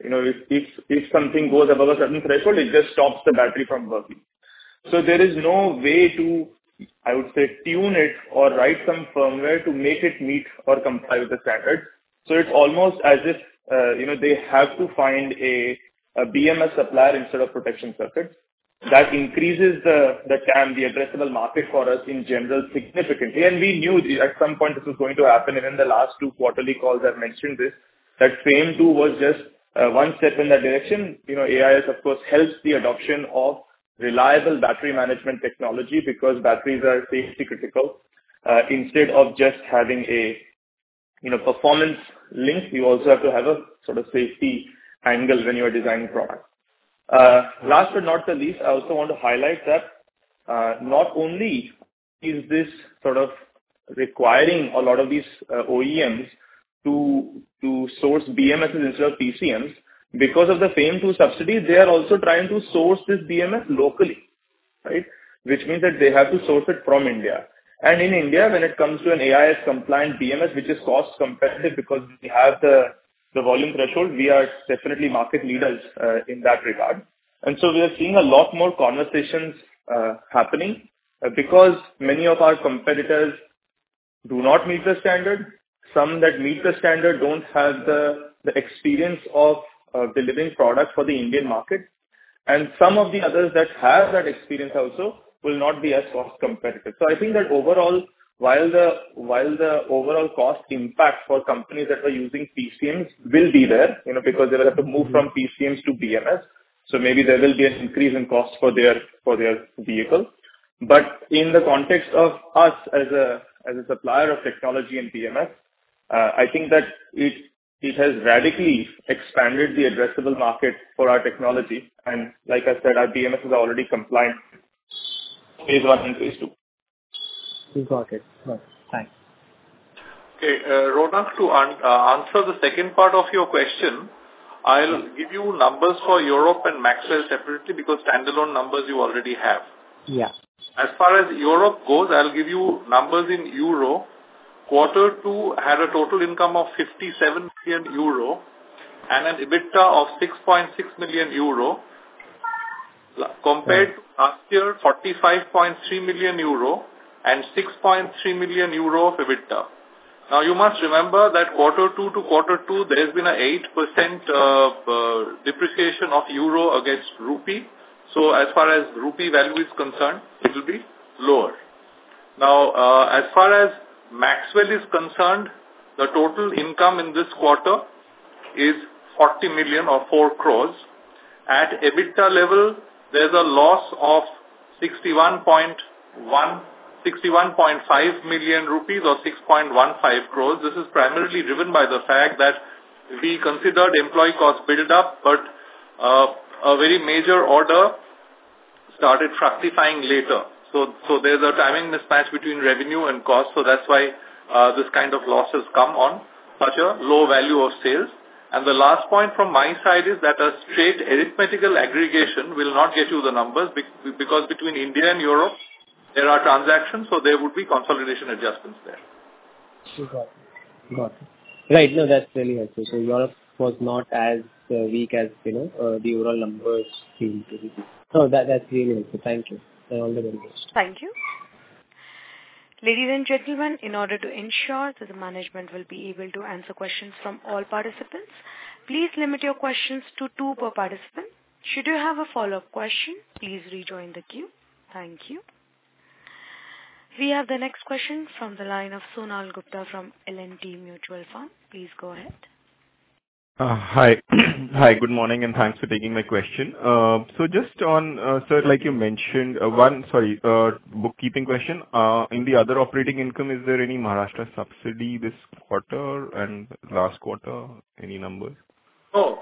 If something goes above a certain threshold, it just stops the battery from working. So there is no way to, I would say, tune it or write some firmware to make it meet or comply with the standards. So it's almost as if, they have to find a BMS supplier instead of protection circuits. That increases the TAM, the addressable market for us in general significantly. And we knew at some point this was going to happen. And in the last 2 quarterly calls, I've mentioned this, that FAME 2 was just one step in that direction. AIS, of course, helps the adoption of reliable battery management technology because batteries are safety critical. Instead of just having a performance link, you also have to have a sort of safety angle when you are designing products. Last but not the least, I also want to highlight that not only is this sort of requiring a lot of these OEMs to source BMSs instead of PCMs, because of the FAME 2 subsidy, they are also trying to source this BMS locally, right? Which means that they have to source it from India. And in India, when it comes to an AIS compliant BMS, which is cost competitive because we have the volume threshold, we are definitely market leaders in that regard. And so we are seeing a lot more conversations happening because many of our competitors do not meet the standard. Some that meet the standard don't have the experience of delivering products for the Indian market. And some of the others that have that experience also will not be as cost competitive. So I think that overall, while the overall cost impact for companies that are using PCMs will be there, because they will have to move from PCMs to BMS. So maybe there will be an increase in cost for their vehicle. But in the context of us as a supplier of technology and BMS, I think that it has radically expanded the addressable market for our technology. And like I said, our BMS is already compliant. Phase 1 and Phase 2. Got it. Thanks. Okay, Ronak, to answer the second part of your question, I'll give you numbers for Europe and Maxwell separately because standalone numbers you already have. Yeah. As far as Europe goes, I'll give you numbers in euro. Quarter 2 had a total income of 57 million euro and an EBITDA of 6.6 million euro compared to last year 45.3 million euro and 6.3 million euro of EBITDA. Now you must remember that quarter 2 to quarter 2 there has been an 8% depreciation of euro against rupee. So as far as rupee value is concerned, it will be lower. Now as far as Maxwell is concerned, the total income in this quarter is 40 million or 4 crores. At EBITDA level, there's a loss of 61.5 million rupees or 6.15 crores. This is primarily driven by the fact that we considered employee cost build up, but a very major order started fructifying later. So there's a timing mismatch between revenue and cost. So that's why this kind of losses come on such a low value of sales. And the last point from my side is that a straight arithmetical aggregation will not get you the numbers because between India and Europe, there are transactions, so there would be consolidation adjustments there. Got it. Right, no, that's really helpful. So Europe was not as weak as, the overall numbers seem to be. So that's really helpful. Thank you. All the very best. Thank you. Ladies and gentlemen, in order to ensure that the management will be able to answer questions from all participants, please limit your questions to 2 per participant. Should you have a follow-up question, please rejoin the queue. Thank you. We have the next question from the line of Sonal Gupta from L&T Mutual Fund. Please go ahead. Hi. Hi, good morning, and thanks for taking my question. So just on, sir, like you mentioned, bookkeeping question. In the other operating income, is there any Maharashtra subsidy this quarter and last quarter? Any numbers? No.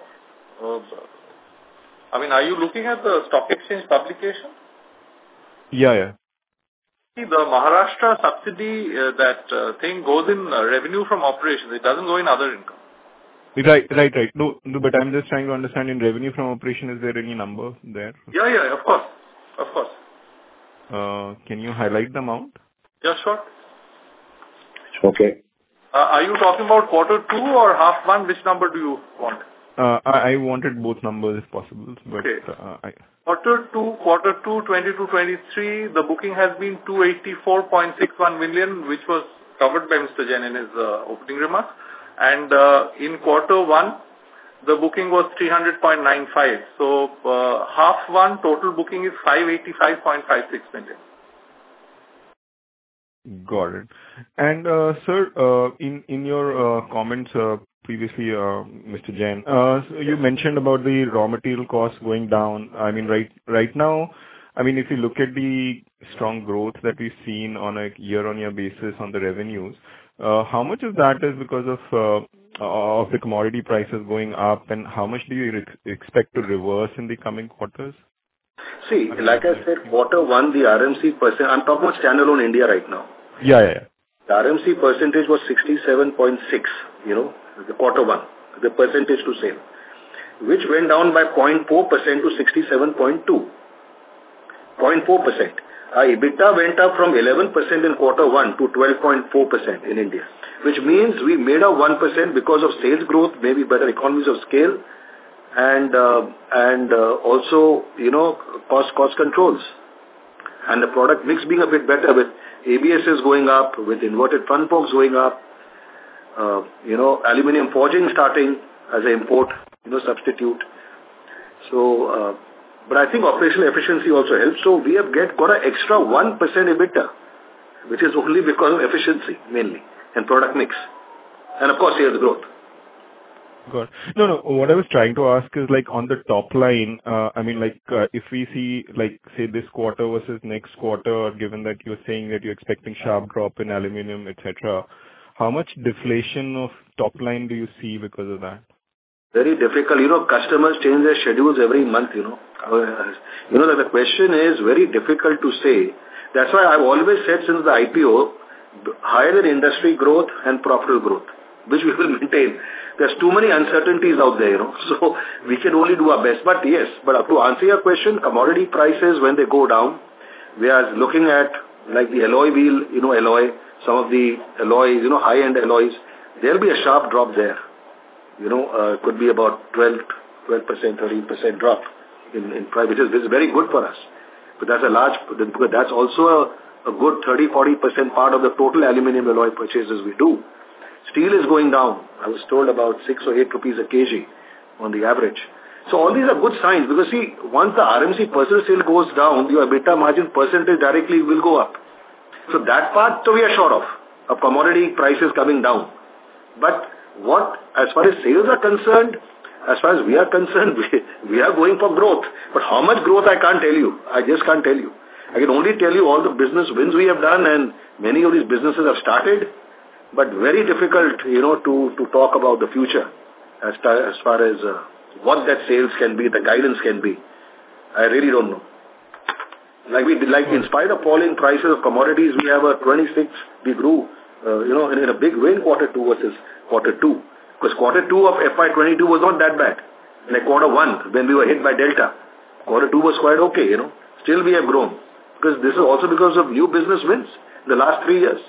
Are you looking at the stock exchange publication? Yeah. See, the Maharashtra subsidy, that thing goes in revenue from operations. It doesn't go in other income. Right. No, but I'm just trying to understand in revenue from operation, is there any number there? Yeah, of course. Can you highlight the amount? Yeah, sure. Okay. Are you talking about quarter 2 or half 1? Which number do you want? I wanted both numbers if possible, but okay. Quarter 2, 22-23, the booking has been 284.61 million, which was covered by Mr. Jain in his opening remarks. And in quarter 1, the booking was 300.95. So half 1 total booking is 585.56 million. Got it. And sir, in your comments previously, Mr. Jain, so you mentioned about the raw material costs going down. I mean, right now, I mean, if you look at the strong growth that we've seen on a year-on-year basis on the revenues, how much of that is because of the commodity prices going up, and how much do you expect to reverse in the coming quarters? See, like I said, quarter 1, the RMC percent, I'm talking about standalone India right now. Yeah. The RMC percentage was 67.6, the quarter 1, the percentage to sale, which went down by 0.4% to 67.2. 0.4%. Our EBITDA went up from 11% in quarter 1 to 12.4% in India, which means we made up 1% because of sales growth, maybe better economies of scale, and also, cost controls. And the product mix being a bit better with ABSs going up, with inverted front forks going up, aluminum forging starting as an import, substitute. So, but I think operational efficiency also helps. So we have got an extra 1% EBITDA, which is only because of efficiency mainly, and product mix. And of course, sales growth. Good. No. What I was trying to ask is like on the top line, I mean, like if we see, like say this quarter versus next quarter, given that you're saying that you're expecting sharp drop in aluminum, etc., how much deflation of top line do you see because of that? Very difficult. Customers change their schedules every month, the question is very difficult to say. That's why I've always said since the IPO, higher than industry growth and profitable growth, which we will maintain. There's too many uncertainties out there, so we can only do our best. But yes, to answer your question, commodity prices, when they go down, we are looking at like the alloy wheel, alloy, some of the alloys, high-end alloys, there'll be a sharp drop there. Could be about 12%, 13% drop in price, which is very good for us. But that's because that's also a good 30-40% part of the total aluminum alloy purchases we do. Steel is going down. I was told about 6 or 8 rupees a kg on the average. So all these are good signs because see, once the RMC percent sale goes down, your EBITDA margin percentage directly will go up. So that part we are sure of commodity prices coming down. But as far as sales are concerned, as far as we are concerned, we are going for growth. But how much growth I can't tell you. I just can't tell you. I can only tell you all the business wins we have done, and many of these businesses have started. But very difficult, to talk about the future as far as what that sales can be, the guidance can be. I really don't know. Like in spite of falling prices of commodities, we have a 26. We grew, in a big way in quarter 2 versus quarter 2. Because quarter 2 of FY22 was not that bad. Like quarter 1, when we were hit by Delta. Quarter 2 was quite okay, Still we have grown. Because this is also because of new business wins in the last 3 years.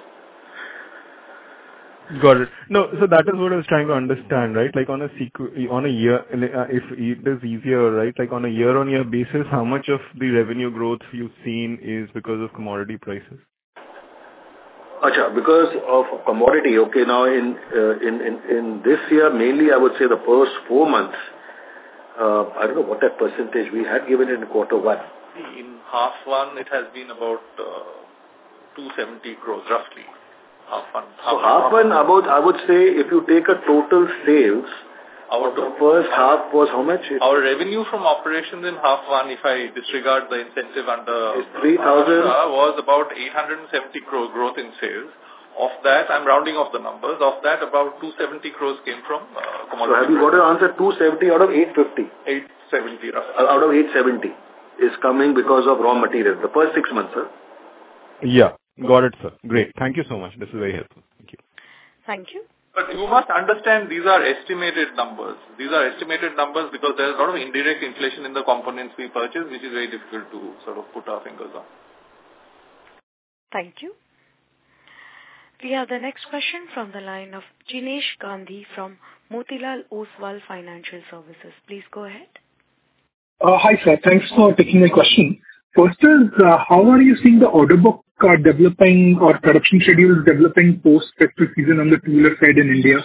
Got it. No, so that is what I was trying to understand, right? Like on a year, if it is easier, right? Like on a year-on-year basis, how much of the revenue growth you've seen is because of commodity prices? Because of commodity, okay, now in this year, mainly I would say the first 4 months, I don't know what that percentage we had given in quarter 1. In half 1, it has been about 270 crores, roughly. Half 1, I would say if you take a total sales, the first half was how much? Our revenue from operations in half 1, if I disregard the incentive under 3,000, was about 870 crore growth in sales. Of that, I'm rounding off the numbers. Of that, about 270 crores came from commodity. So have you got an answer? 270 out of 850? 870, roughly. Out of 870 is coming because of raw material. The first 6 months, sir. Yeah. Got it, sir. Great. Thank you so much. This is very helpful. Thank you. Thank you. But you must understand these are estimated numbers. These are estimated numbers because there is a lot of indirect inflation in the components we purchase, which is very difficult to sort of put our fingers on. Thank you. We have the next question from the line of Jinesh Gandhi from Motilal Oswal Financial Services. Please go ahead. Hi, sir. Thanks for taking my question. First is, how are you seeing the order book developing or production schedules developing post-festive season on the two-wheeler side in India?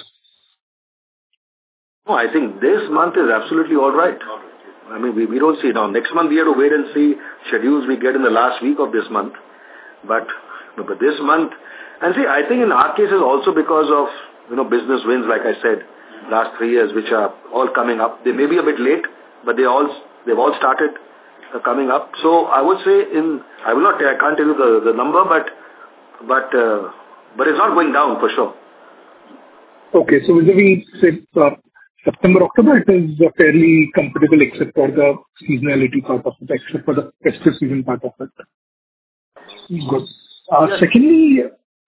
No, I think this month is absolutely all right. I mean, we don't see now. Next month we have to wait and see schedules we get in the last week of this month. But this month, and see, I think in our case is also because of, business wins, like I said, last 3 years, which are all coming up. They may be a bit late, but they've all started coming up. So I would say I can't tell you the number, but it's not going down for sure. Okay, so will we say September, October, it is fairly comfortable except for the seasonality part of it, except for the festive season part of it. Good. Secondly,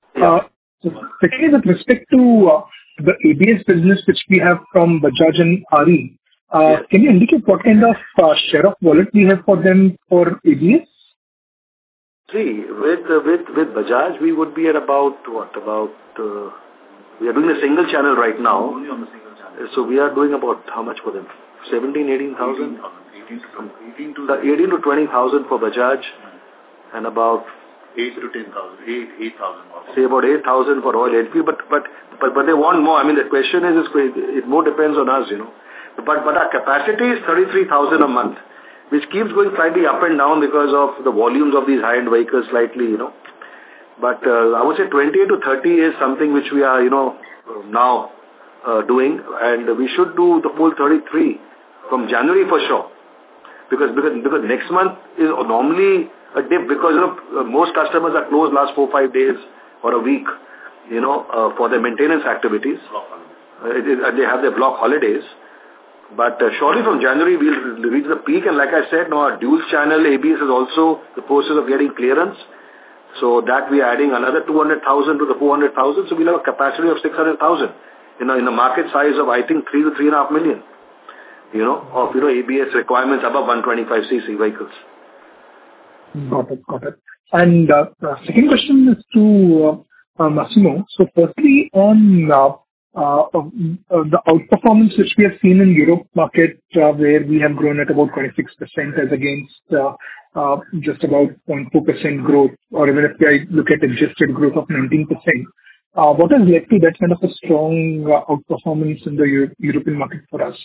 with respect to the ABS business which we have from Bajaj and RE, can you indicate what kind of share of wallet we have for them for ABS? See, with Bajaj, we would be at about we are doing a single channel right now. Only on the single channel. So we are doing about how much for them? 18,000? 18 to 20,000 for Bajaj and about 8,000 to 10,000. 8,000. Say about 8,000 for Royal Enfield, but they want more. I mean, the question is it more depends on us, But our capacity is 33,000 a month, which keeps going slightly up and down because of the volumes of these high-end vehicles slightly, But I would say 28 to 30 is something which we are, now doing, and we should do the full 33 from January for sure. Because next month is normally a dip because most customers are closed last 4-5 days or a week, for their maintenance activities. They have their block holidays. But surely from January we'll reach the peak, and like I said, now our dual channel ABS is also the process of getting clearance. So that we are adding another 200,000 to the 400,000. So we'll have a capacity of 600,000 in a market size of I think 3 to 3.5 million. Of ABS requirements above 125cc vehicles. Got it. And second question is to Massimo. So firstly, on the outperformance which we have seen in Europe market, where we have grown at about 26% as against just about 0.4% growth, or even if I look at adjusted growth of 19%. What has led to that kind of a strong outperformance in the European market for us?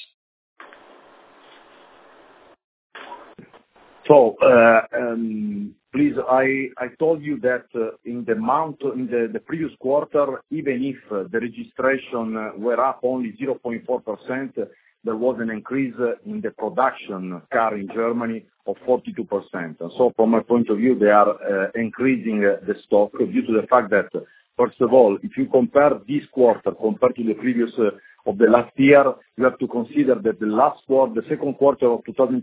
So, please, I told you that in the previous quarter, even if the registration were up only 0.4%, there was an increase in the production car in Germany of 42%. So from my point of view, they are increasing the stock due to the fact that, first of all, if you compare this quarter compared to the previous of the last year, you have to consider that the second quarter of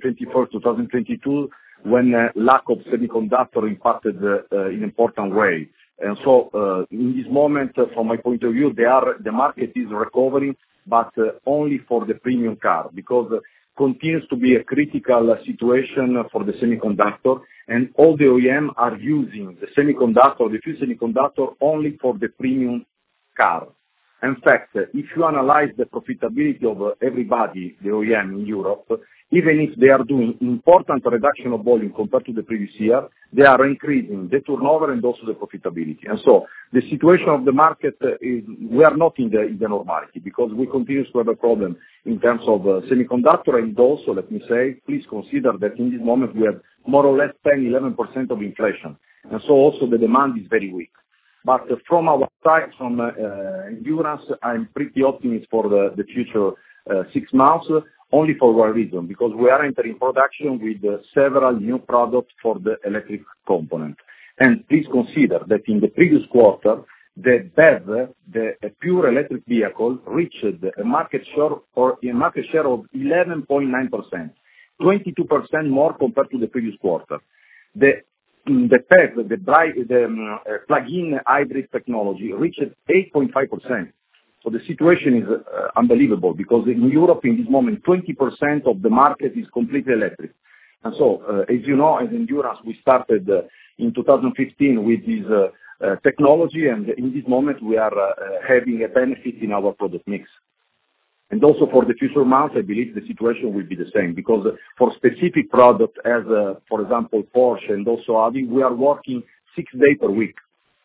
2022, when lack of semiconductor impacted in an important way. And so, in this moment, from my point of view, the market is recovering, but only for the premium car, because continues to be a critical situation for the semiconductor, and all the OEM are using the fuel semiconductor only for the premium car. In fact, if you analyze the profitability of everybody, the OEM in Europe, even if they are doing important reduction of volume compared to the previous year, they are increasing the turnover and also the profitability. And so the situation of the market is, we are not in the normality, because we continue to have a problem in terms of semiconductor, and also, let me say, please consider that in this moment we have more or less 10-11% of inflation. And so also the demand is very weak. But from our side, from Endurance, I'm pretty optimistic for the future 6 months, only for one reason, because we are entering production with several new products for the electric component. And please consider that in the previous quarter, the BEV, the pure electric vehicle, reached a market share of 11.9%, 22% more compared to the previous quarter. The PHEV, the plug-in hybrid technology, reached 8.5%. So the situation is unbelievable, because in Europe in this moment 20% of the market is completely electric. And so, as you know, as Endurance, we started in 2015 with this technology, and in this moment we are having a benefit in our product mix. And also for the future months, I believe the situation will be the same, because for specific product, as for example Porsche and also Audi, we are working 6 days per week.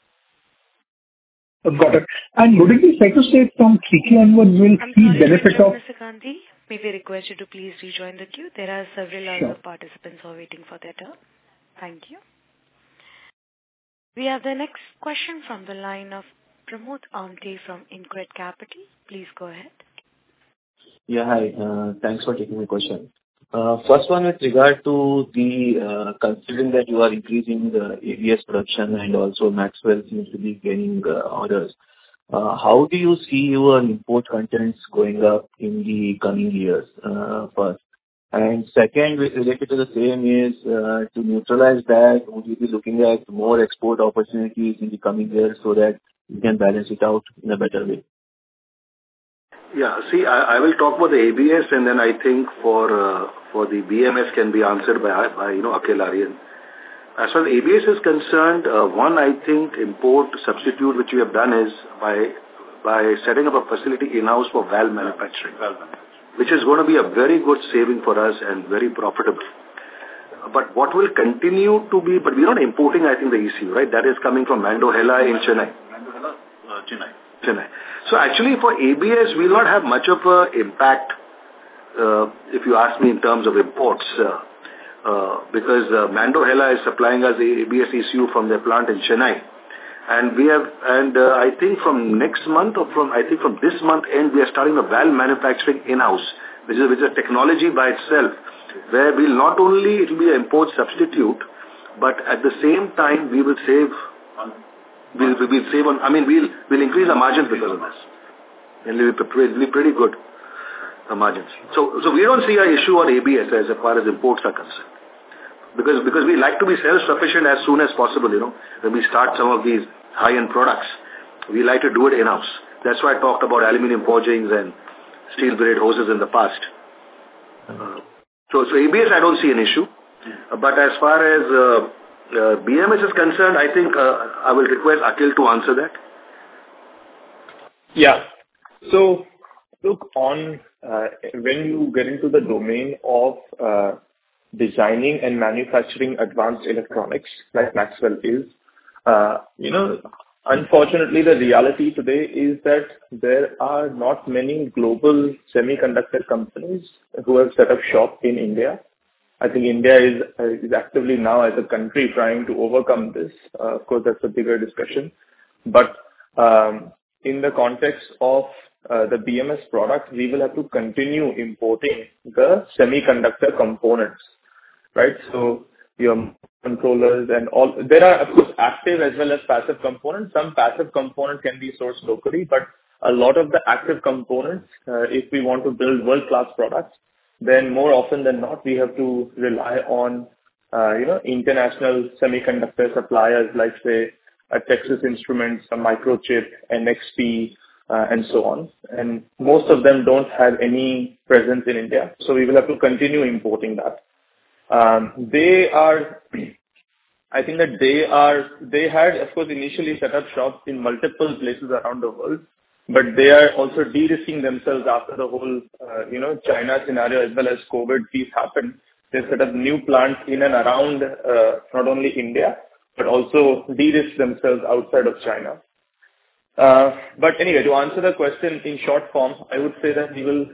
Got it. And would it be fair to say from Q3 onwards we'll see benefit of... Mr. Gandhi, may we request you to please rejoin the queue? There are several other participants who are waiting for their turn. Thank you. We have the next question from the line of Pramod Amte from InCred Capital. Please go ahead. Yeah, hi. Thanks for taking my question. First one with regard to the considering that you are increasing the ABS production and also Maxwell seems to be gaining orders. How do you see your import contents going up in the coming years, first? And second, related to the same is, to neutralize that, would you be looking at more export opportunities in the coming years so that you can balance it out in a better way? Yeah, see, I will talk about the ABS, and then I think for the BMS can be answered by Akhil Aryan. As far as ABS is concerned, one, I think import substitute which we have done is by setting up a facility in-house for valve manufacturing, which is going to be a very good saving for us and very profitable. But what will continue to be, but we're not importing, I think, the ECU, right? That is coming from Mando-Hella in Chennai. Chennai. So actually for ABS, we will not have much of an impact, if you ask me, in terms of imports, because Mando-Hella is supplying us the ABS ECU from their plant in Chennai. And we have, I think from next month or from this month end, we are starting a valve manufacturing in-house, which is a technology by itself, where we'll not only, it will be an import substitute, but at the same time we will save we'll increase our margins because of this. And it will be pretty good, the margins. So we don't see an issue on ABS as far as imports are concerned. Because we like to be self-sufficient as soon as possible, when we start some of these high-end products. We like to do it in-house. That's why I talked about aluminum forgings and steel braid hoses in the past. So ABS I don't see an issue. But as far as BMS is concerned, I think I will request Akhil to answer that. Yeah. So, look, when you get into the domain of designing and manufacturing advanced electronics, like Maxwell is, unfortunately, the reality today is that there are not many global semiconductor companies who have set up shop in India. I think India is actively now as a country trying to overcome this. Of course, that's a bigger discussion. But in the context of the BMS product, we will have to continue importing the semiconductor components, right? So your controllers and all, there are of course active as well as passive components. Some passive components can be sourced locally, but a lot of the active components, if we want to build world-class products, then more often than not, we have to rely on, international semiconductor suppliers like, say, a Texas Instruments, a Microchip, NXP, and so on. And most of them don't have any presence in India, so we will have to continue importing that. I think that they had, of course, initially set up shops in multiple places around the world, but they are also de-risking themselves after the whole, China scenario as well as COVID piece happened. They set up new plants in and around not only India, but also de-risk themselves outside of China. But anyway, to answer the question in short form, I would say that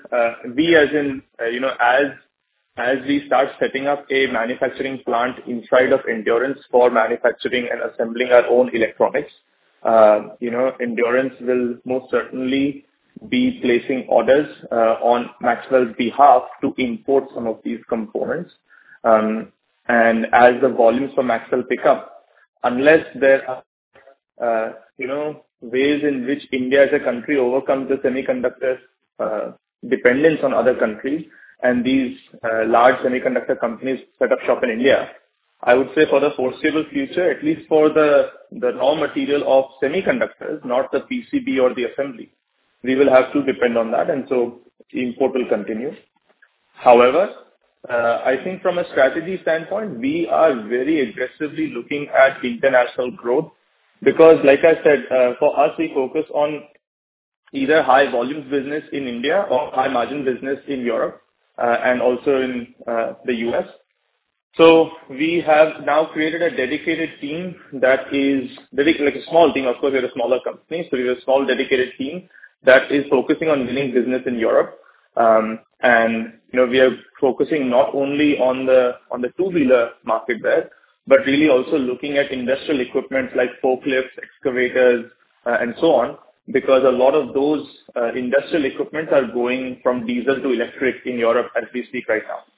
as we start setting up a manufacturing plant inside of Endurance for manufacturing and assembling our own electronics, Endurance will most certainly be placing orders on Maxwell's behalf to import some of these components. And as the volumes for Maxwell pick up, unless there are, ways in which India as a country overcomes the semiconductor dependence on other countries, and these large semiconductor companies set up shop in India, I would say for the foreseeable future, at least for the raw material of semiconductors, not the PCB or the assembly, we will have to depend on that, and so import will continue. However, I think from a strategy standpoint, we are very aggressively looking at international growth Because like I said, for us, we focus on either high volumes business in India or high margin business in Europe, and also in the US. So we have now created a dedicated team that is like a small team. Of course, we're a smaller company, so we have a small dedicated team that is focusing on winning business in Europe. And we are focusing not only on the two-wheeler market there, but really also looking at industrial equipment like forklifts, excavators, and so on, because a lot of those industrial equipment are going from diesel to electric in Europe as we speak right now.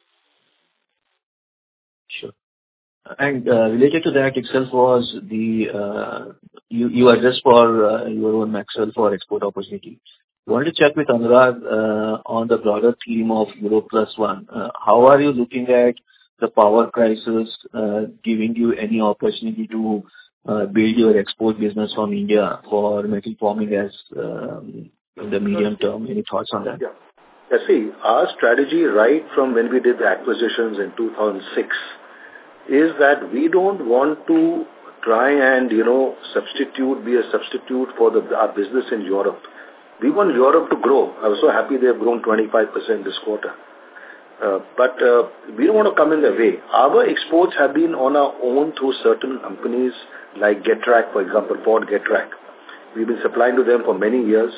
Sure. And related to that itself was the you addressed for your own Maxwell for export opportunity. I wanted to check with Anurag on the broader theme of Europe Plus One. How are you looking at the power crisis giving you any opportunity to build your export business from India for metal forming as in the medium term? Any thoughts on that? Yeah. See, our strategy right from when we did the acquisitions in 2006 is that we don't want to try and, be a substitute for our business in Europe. We want Europe to grow. I was so happy they have grown 25% this quarter. But we don't want to come in their way. Our exports have been on our own through certain companies like Getrack, for example, Ford Getrack. We've been supplying to them for many years.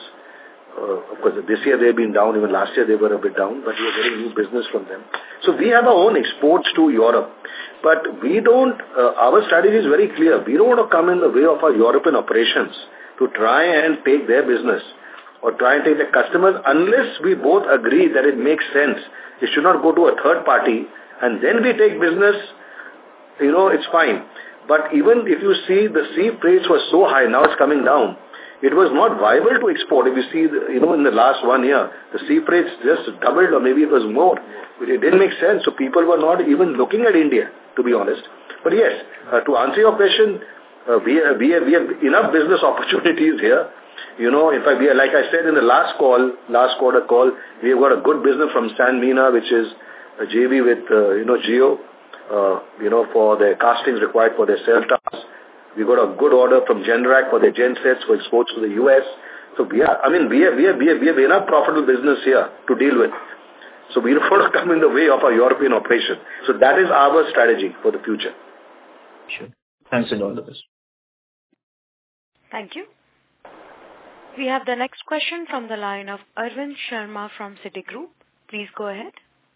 Of course, this year they've been down. Even last year they were a bit down, but we are getting new business from them. So we have our own exports to Europe. But we don't, our strategy is very clear. We don't want to come in the way of our European operations to try and take their business or try and take the customers unless we both agree that it makes sense. It should not go to a third party and then we take business, it's fine. But even if you see the sea freights were so high, now it's coming down. It was not viable to export. If you see, in the last 1 year, the sea freights just doubled or maybe it was more. It didn't make sense. So people were not even looking at India, to be honest. But yes, to answer your question, we have enough business opportunities here. In fact, like I said in the last quarter call, we have got a good business from Sanmina, which is a JV with, Geo, for their castings required for their cell towers. We got a good order from Generac for their gensets for exports to the US. So we have enough profitable business here to deal with. So we don't want to come in the way of our European operation. So that is our strategy for the future. Sure. Thanks and all the best. Thank you. We have the next question from the line of Arvind Sharma from Citigroup. Please go ahead.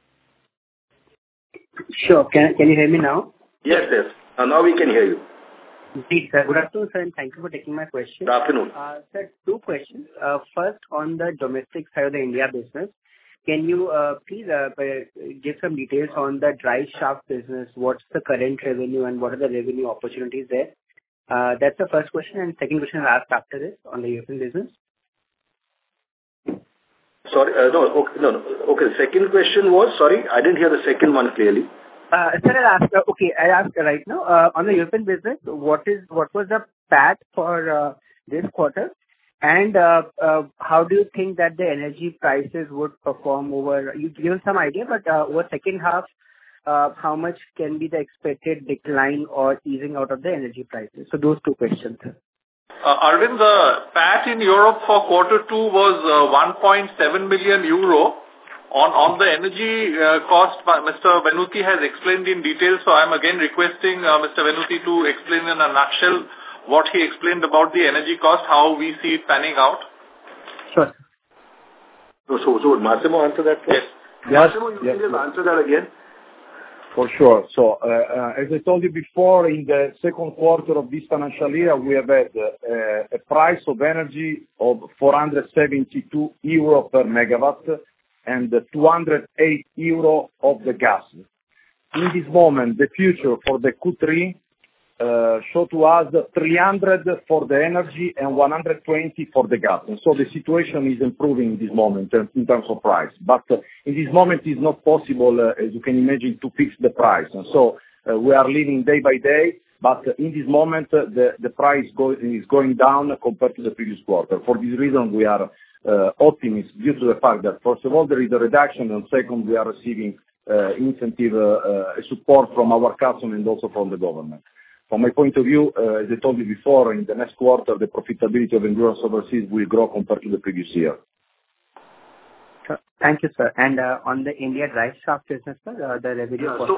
Sure. Can you hear me now? Yes. Now we can hear you. Please, sir. Good afternoon, sir, and thank you for taking my question. Good afternoon. Sir, two questions. First, on the domestic side of the India business, can you please give some details on the drive shaft business? What's the current revenue and what are the revenue opportunities there? That's the first question. And second question I'll ask after this on the European business. Sorry, no. Okay, the second question was, sorry, I didn't hear the second one clearly. Sir, I'll ask right now. On the European business, what was the PAT for this quarter? And how do you think that the energy prices would perform over, you've given some idea, but over second half, how much can be the expected decline or easing out of the energy prices? So those two questions, sir. Arvind, the PAT in Europe for quarter 2 was 1.7 million euro. On the energy cost, Mr. Venuti has explained in detail, so I'm again requesting Mr. Venuti to explain in a nutshell what he explained about the energy cost, how we see it panning out. Sure. So would Massimo answer that first? Yes. Massimo, you can just answer that again. For sure. So, as I told you before, in the second quarter of this financial year, we have had a price of energy of 472 euro per megawatt and 208 euro of the gas. In this moment, the future for the Q3 show to us 300 for the energy and 120 for the gas. And so the situation is improving in this moment in terms of price. But in this moment, it's not possible, as you can imagine, to fix the price. And so we are living day by day. But in this moment, the price is going down compared to the previous quarter. For this reason, we are optimistic due to the fact that, first of all, there is a reduction, and second, we are receiving incentive support from our customer and also from the government. from my point of view, as I told you before, in the next quarter, the profitability of Endurance Overseas will grow compared to the previous year. Sure. Thank you, sir. And on the India drive shaft business, sir, the revenue. So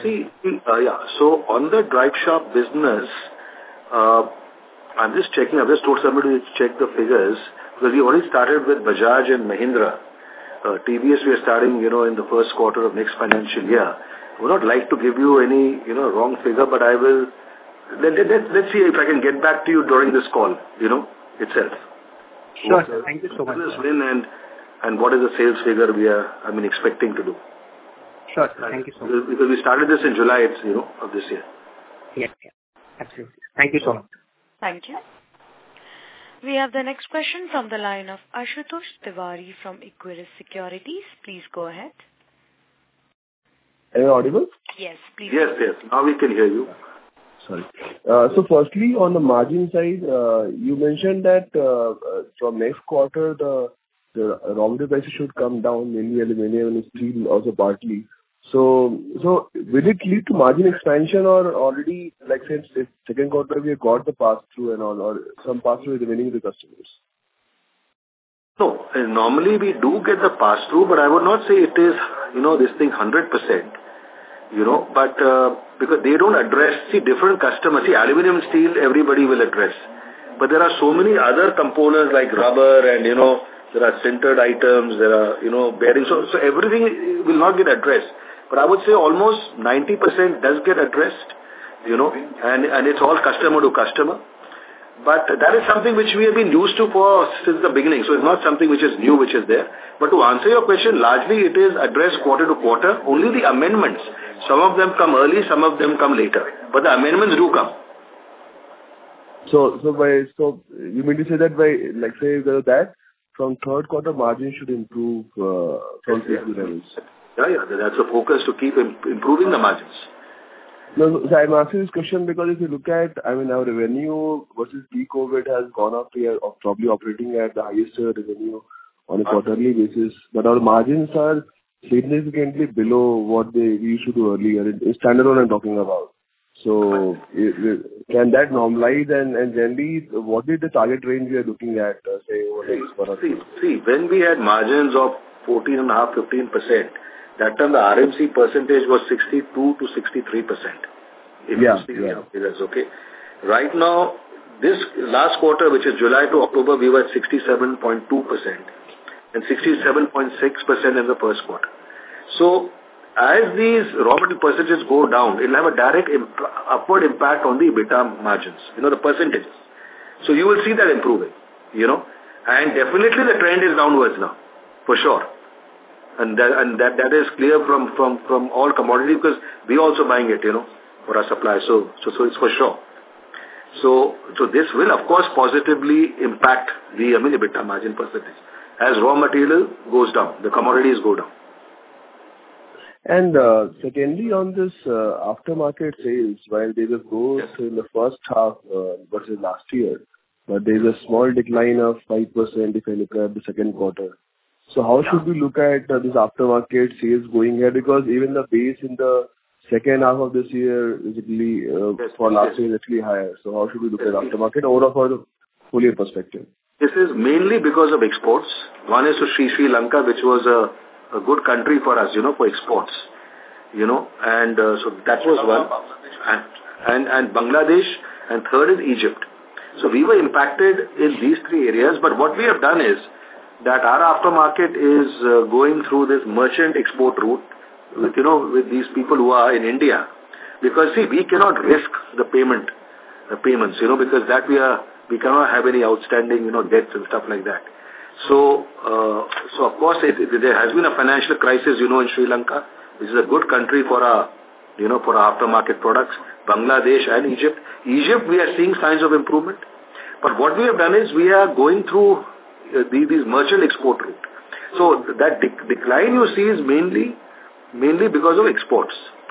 on the drive shaft business, I'm just checking. I've just told somebody to check the figures because we already started with Bajaj and Mahindra. TVS we are starting, in the first quarter of next financial year. I would not like to give you any, wrong figure, but I will. Let's see if I can get back to you during this call, itself. Sure, sir. Thank you so much. Business win and what is the sales figure we are, expecting to do. Sure, sir. Thank you so much. Because we started this in July, of this year. Yes, absolutely. Thank you so much. Thank you. We have the next question from the line of Ashutosh Tiwari from Equirus Securities. Please go ahead. Are you audible? Yes, please. Yes. Now we can hear you. Sorry. So firstly, on the margin side, you mentioned that from next quarter, the raw material prices should come down, mainly aluminum and steel also partly. So will it lead to margin expansion or already, like since second quarter, we have got the pass-through and all, or some pass-through is remaining with the customers? No, normally we do get the pass-through, but I would not say it is, this thing 100%, but because they don't address, different customers. Aluminum, steel, everybody will address. But there are so many other components like rubber and, there are sintered items, there are, bearings. So everything will not get addressed. But I would say almost 90% does get addressed, and it's all customer to customer. But that is something which we have been used to since the beginning. So it's not something which is new, which is there. But to answer your question, largely it is addressed quarter to quarter. Only the amendments, some of them come early, some of them come later. But the amendments do come. So you mean to say that that from third quarter margin should improve from Q2 levels? Yeah. That's the focus, to keep improving the margins. No, so I'm asking this question because if you look at, our revenue versus pre-COVID has gone up. We are probably operating at the highest revenue on a quarterly basis, but our margins are significantly below what we used to do earlier. It's standalone I'm talking about. So can that normalize and generally what is the target range we are looking at, say, over the next quarter? See, when we had margins of 14.5%, 15%, that time the RMC percentage was 62 to 63%. Yeah. That's okay. Right now, this last quarter, which is July to October, we were at 67.2% and 67.6% in the first quarter. So, as these raw material percentages go down, it will have a direct upward impact on the EBITDA margins, the percentages. So, you will see that improving, and definitely the trend is downwards now, for sure. And that is clear from all commodity because we also buying it, for our supply. So it's for sure. So this will of course positively impact the EBITDA margin percentage as raw material goes down, the commodities go down. And secondly, on this aftermarket sales, while there's a growth in the first half versus last year, but there's a small decline of 5% if I look at the second quarter. So how should we look at this aftermarket sales going ahead? Because even the base in the second half of this year, basically, for last year is actually higher. So how should we look at aftermarket overall for the full year perspective? This is mainly because of exports. One is to Sri Lanka, which was a good country for us, for exports. And so that was one. And Bangladesh, and third is Egypt. So we were impacted in these three areas, but what we have done is that our aftermarket is going through this merchant export route with these people who are in India. Because we cannot risk the payments, because that we cannot have any outstanding, debts and stuff like that. So of course there has been a financial crisis, in Sri Lanka, which is a good country for our, for our aftermarket products, Bangladesh and Egypt. Egypt, we are seeing signs of improvement. But what we have done is we are going through these merchant export route. So that decline you see is mainly because of exports.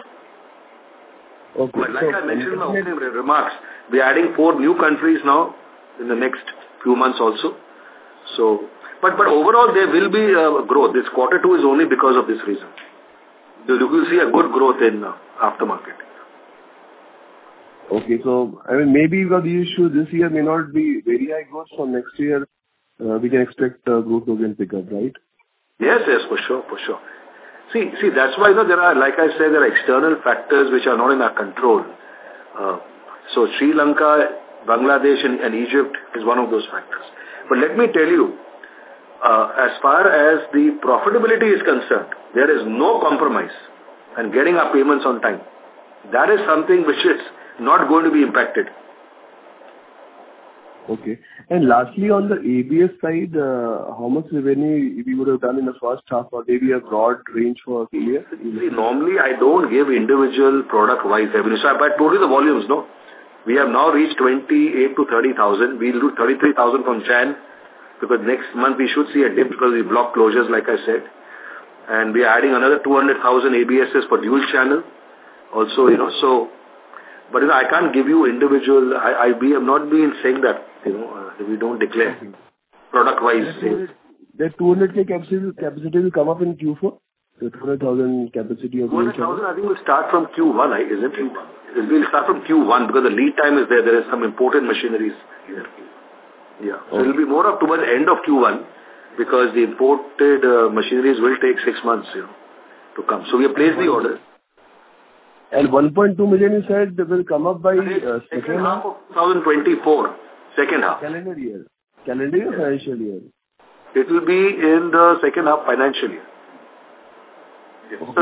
Okay. But like I mentioned in my opening remarks, we are adding 4 new countries now in the next few months also. So, but overall there will be growth. This quarter 2 is only because of this reason. You will see a good growth in aftermarket. Okay. So, I mean, maybe because the issue this year may not be very high growth, so next year, we can expect growth to again pick up, right? Yes, for sure. See, that's why, there are, like I said, there are external factors which are not in our control. So Sri Lanka, Bangladesh and Egypt is one of those factors. But let me tell you, as far as the profitability is concerned, there is no compromise and getting our payments on time. That is something which is not going to be impacted. Okay. And lastly, on the ABS side, how much revenue we would have done in the first half, or maybe a broad range for the year? See, normally I don't give individual product-wise revenue. So I told you the volumes, no? We have now reached 28 to 30,000. We'll do 33,000 from Jan, because next month we should see a dip because we block closures, like I said. And we are adding another 200,000 ABSs for dual channel. Also, so, but I can't give you individual, we have not been saying that, we don't declare product-wise sales. The 200K capacity will come up in Q4? The 200,000 capacity of dual channel? 200,000 I think will start from Q1, isn't it? It will start from Q1 because the lead time is there. There is some imported machineries here. Yeah. So it will be more up towards the end of Q1 because the imported machineries will take 6 months, to come. So we have placed the order. And 1.2 million you said will come up by second half of 2024. Second half. Calendar year? Calendar year or financial year? It will be in the second half financial year. Okay.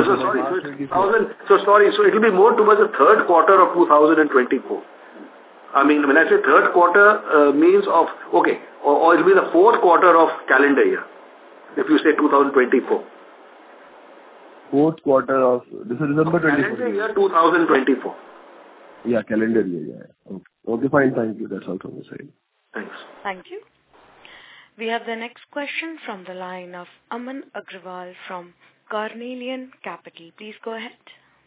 So it will be more towards the third quarter of 2024. I mean, when I say third quarter, means of, or it will be the fourth quarter of calendar year, if you say 2024. Fourth quarter of, this is December 24. Calendar year 2024. Yeah, calendar year, yeah. Okay, fine, thank you. That's all from the side. Thanks. Thank you. We have the next question from the line of Aman Agrawal from Carnelian Capital. Please go ahead.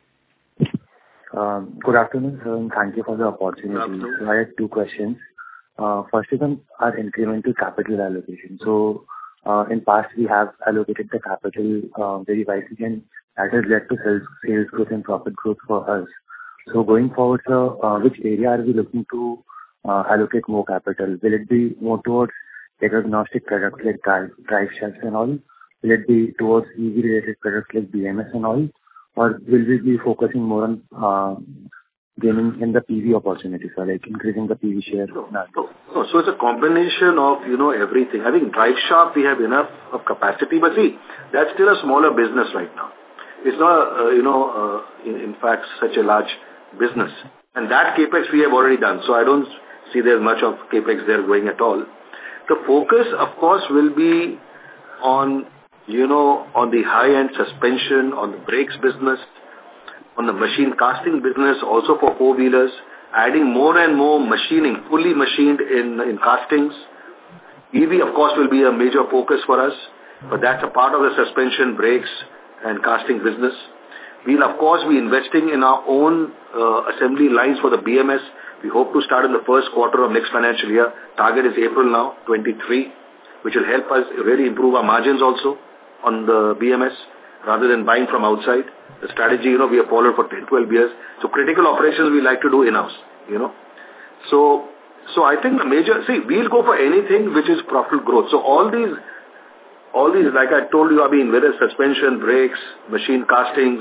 Good afternoon, sir, and thank you for the opportunity. So I had 2 questions. First is on our incremental capital allocation. So, in past we have allocated the capital very wisely, and that has led to sales growth and profit growth for us. So going forward, sir, which area are we looking to allocate more capital? Will it be more towards agnostic products like drive shafts and all? Will it be towards EV-related products like BMS and all? Or will we be focusing more on gaining in the PV opportunities, or like increasing the PV share? So it's a combination of, everything. I think drive shaft, we have enough of capacity, but see, that's still a smaller business right now. It's not, in fact, such a large business. And that CapEx we have already done. So I don't see there's much of CapEx there going at all. The focus, of course, will be on, on the high-end suspension, on the brakes business, on the machine casting business, also for four-wheelers, adding more and more machining, fully machined in castings. EV, of course, will be a major focus for us, but that's a part of the suspension, brakes, and casting business. We'll, of course, be investing in our own assembly lines for the BMS. We hope to start in the first quarter of next financial year. Target is April now, 23, which will help us really improve our margins also on the BMS rather than buying from outside. The strategy, we have followed for 10, 12 years. So critical operations we like to do in-house, So I think the major, we'll go for anything which is profitable growth. So all these, like I told you, whether suspension, brakes, machine castings,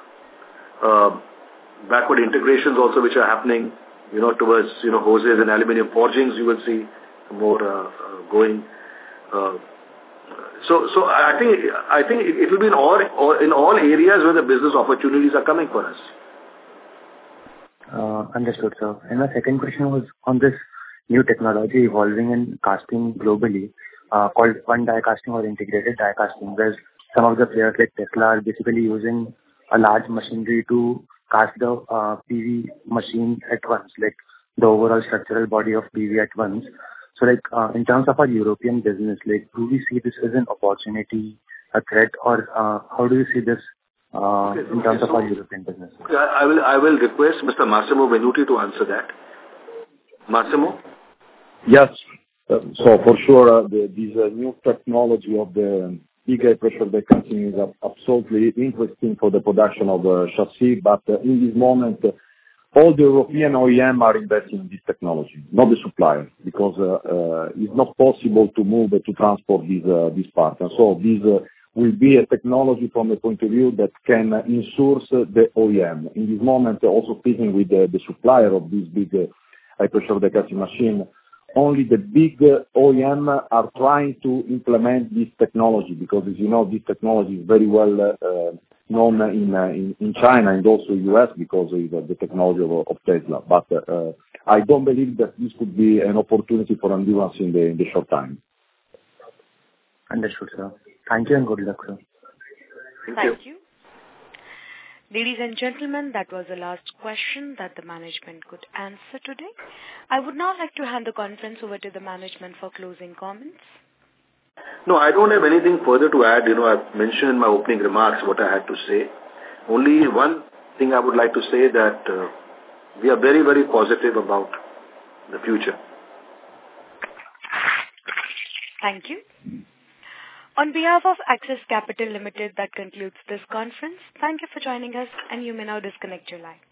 backward integrations also which are happening, towards, hoses and aluminum forgings, you will see more going. So I think it will be in all areas where the business opportunities are coming for us. Understood, sir. And my second question was on this new technology evolving in casting globally, called one die casting or integrated die casting, where some of the players like Tesla are basically using a large machinery to cast the PV machine at once, like the overall structural body of PV at once. So like in terms of our European business, like do we see this as an opportunity, a threat, or how do you see this in terms of our European business? I will request Mr. Massimo Venuti to answer that. Massimo? Yes. So for sure, this new technology of the big high pressure die casting is absolutely interesting for the production of chassis. But in this moment, all the European OEM are investing in this technology, not the supplier, because it's not possible to move to transport these parts. And so this will be a technology from a point of view that can insource the OEM. In this moment, also speaking with the supplier of this big high pressure die-casting machine, only the big OEM are trying to implement this technology, because as you know, this technology is very well known in China and also US because of the technology of Tesla. But I don't believe that this could be an opportunity for Endurance in the short time. Understood, sir. Thank you and good luck, sir. Thank you. Ladies and gentlemen, that was the last question that the management could answer today. I would now like to hand the conference over to the management for closing comments. No, I don't have anything further to add. I've mentioned in my opening remarks what I had to say. Only one thing I would like to say that we are very, very positive about the future. Thank you. On behalf of Axis Capital Limited, that concludes this conference. Thank you for joining us, and you may now disconnect your line.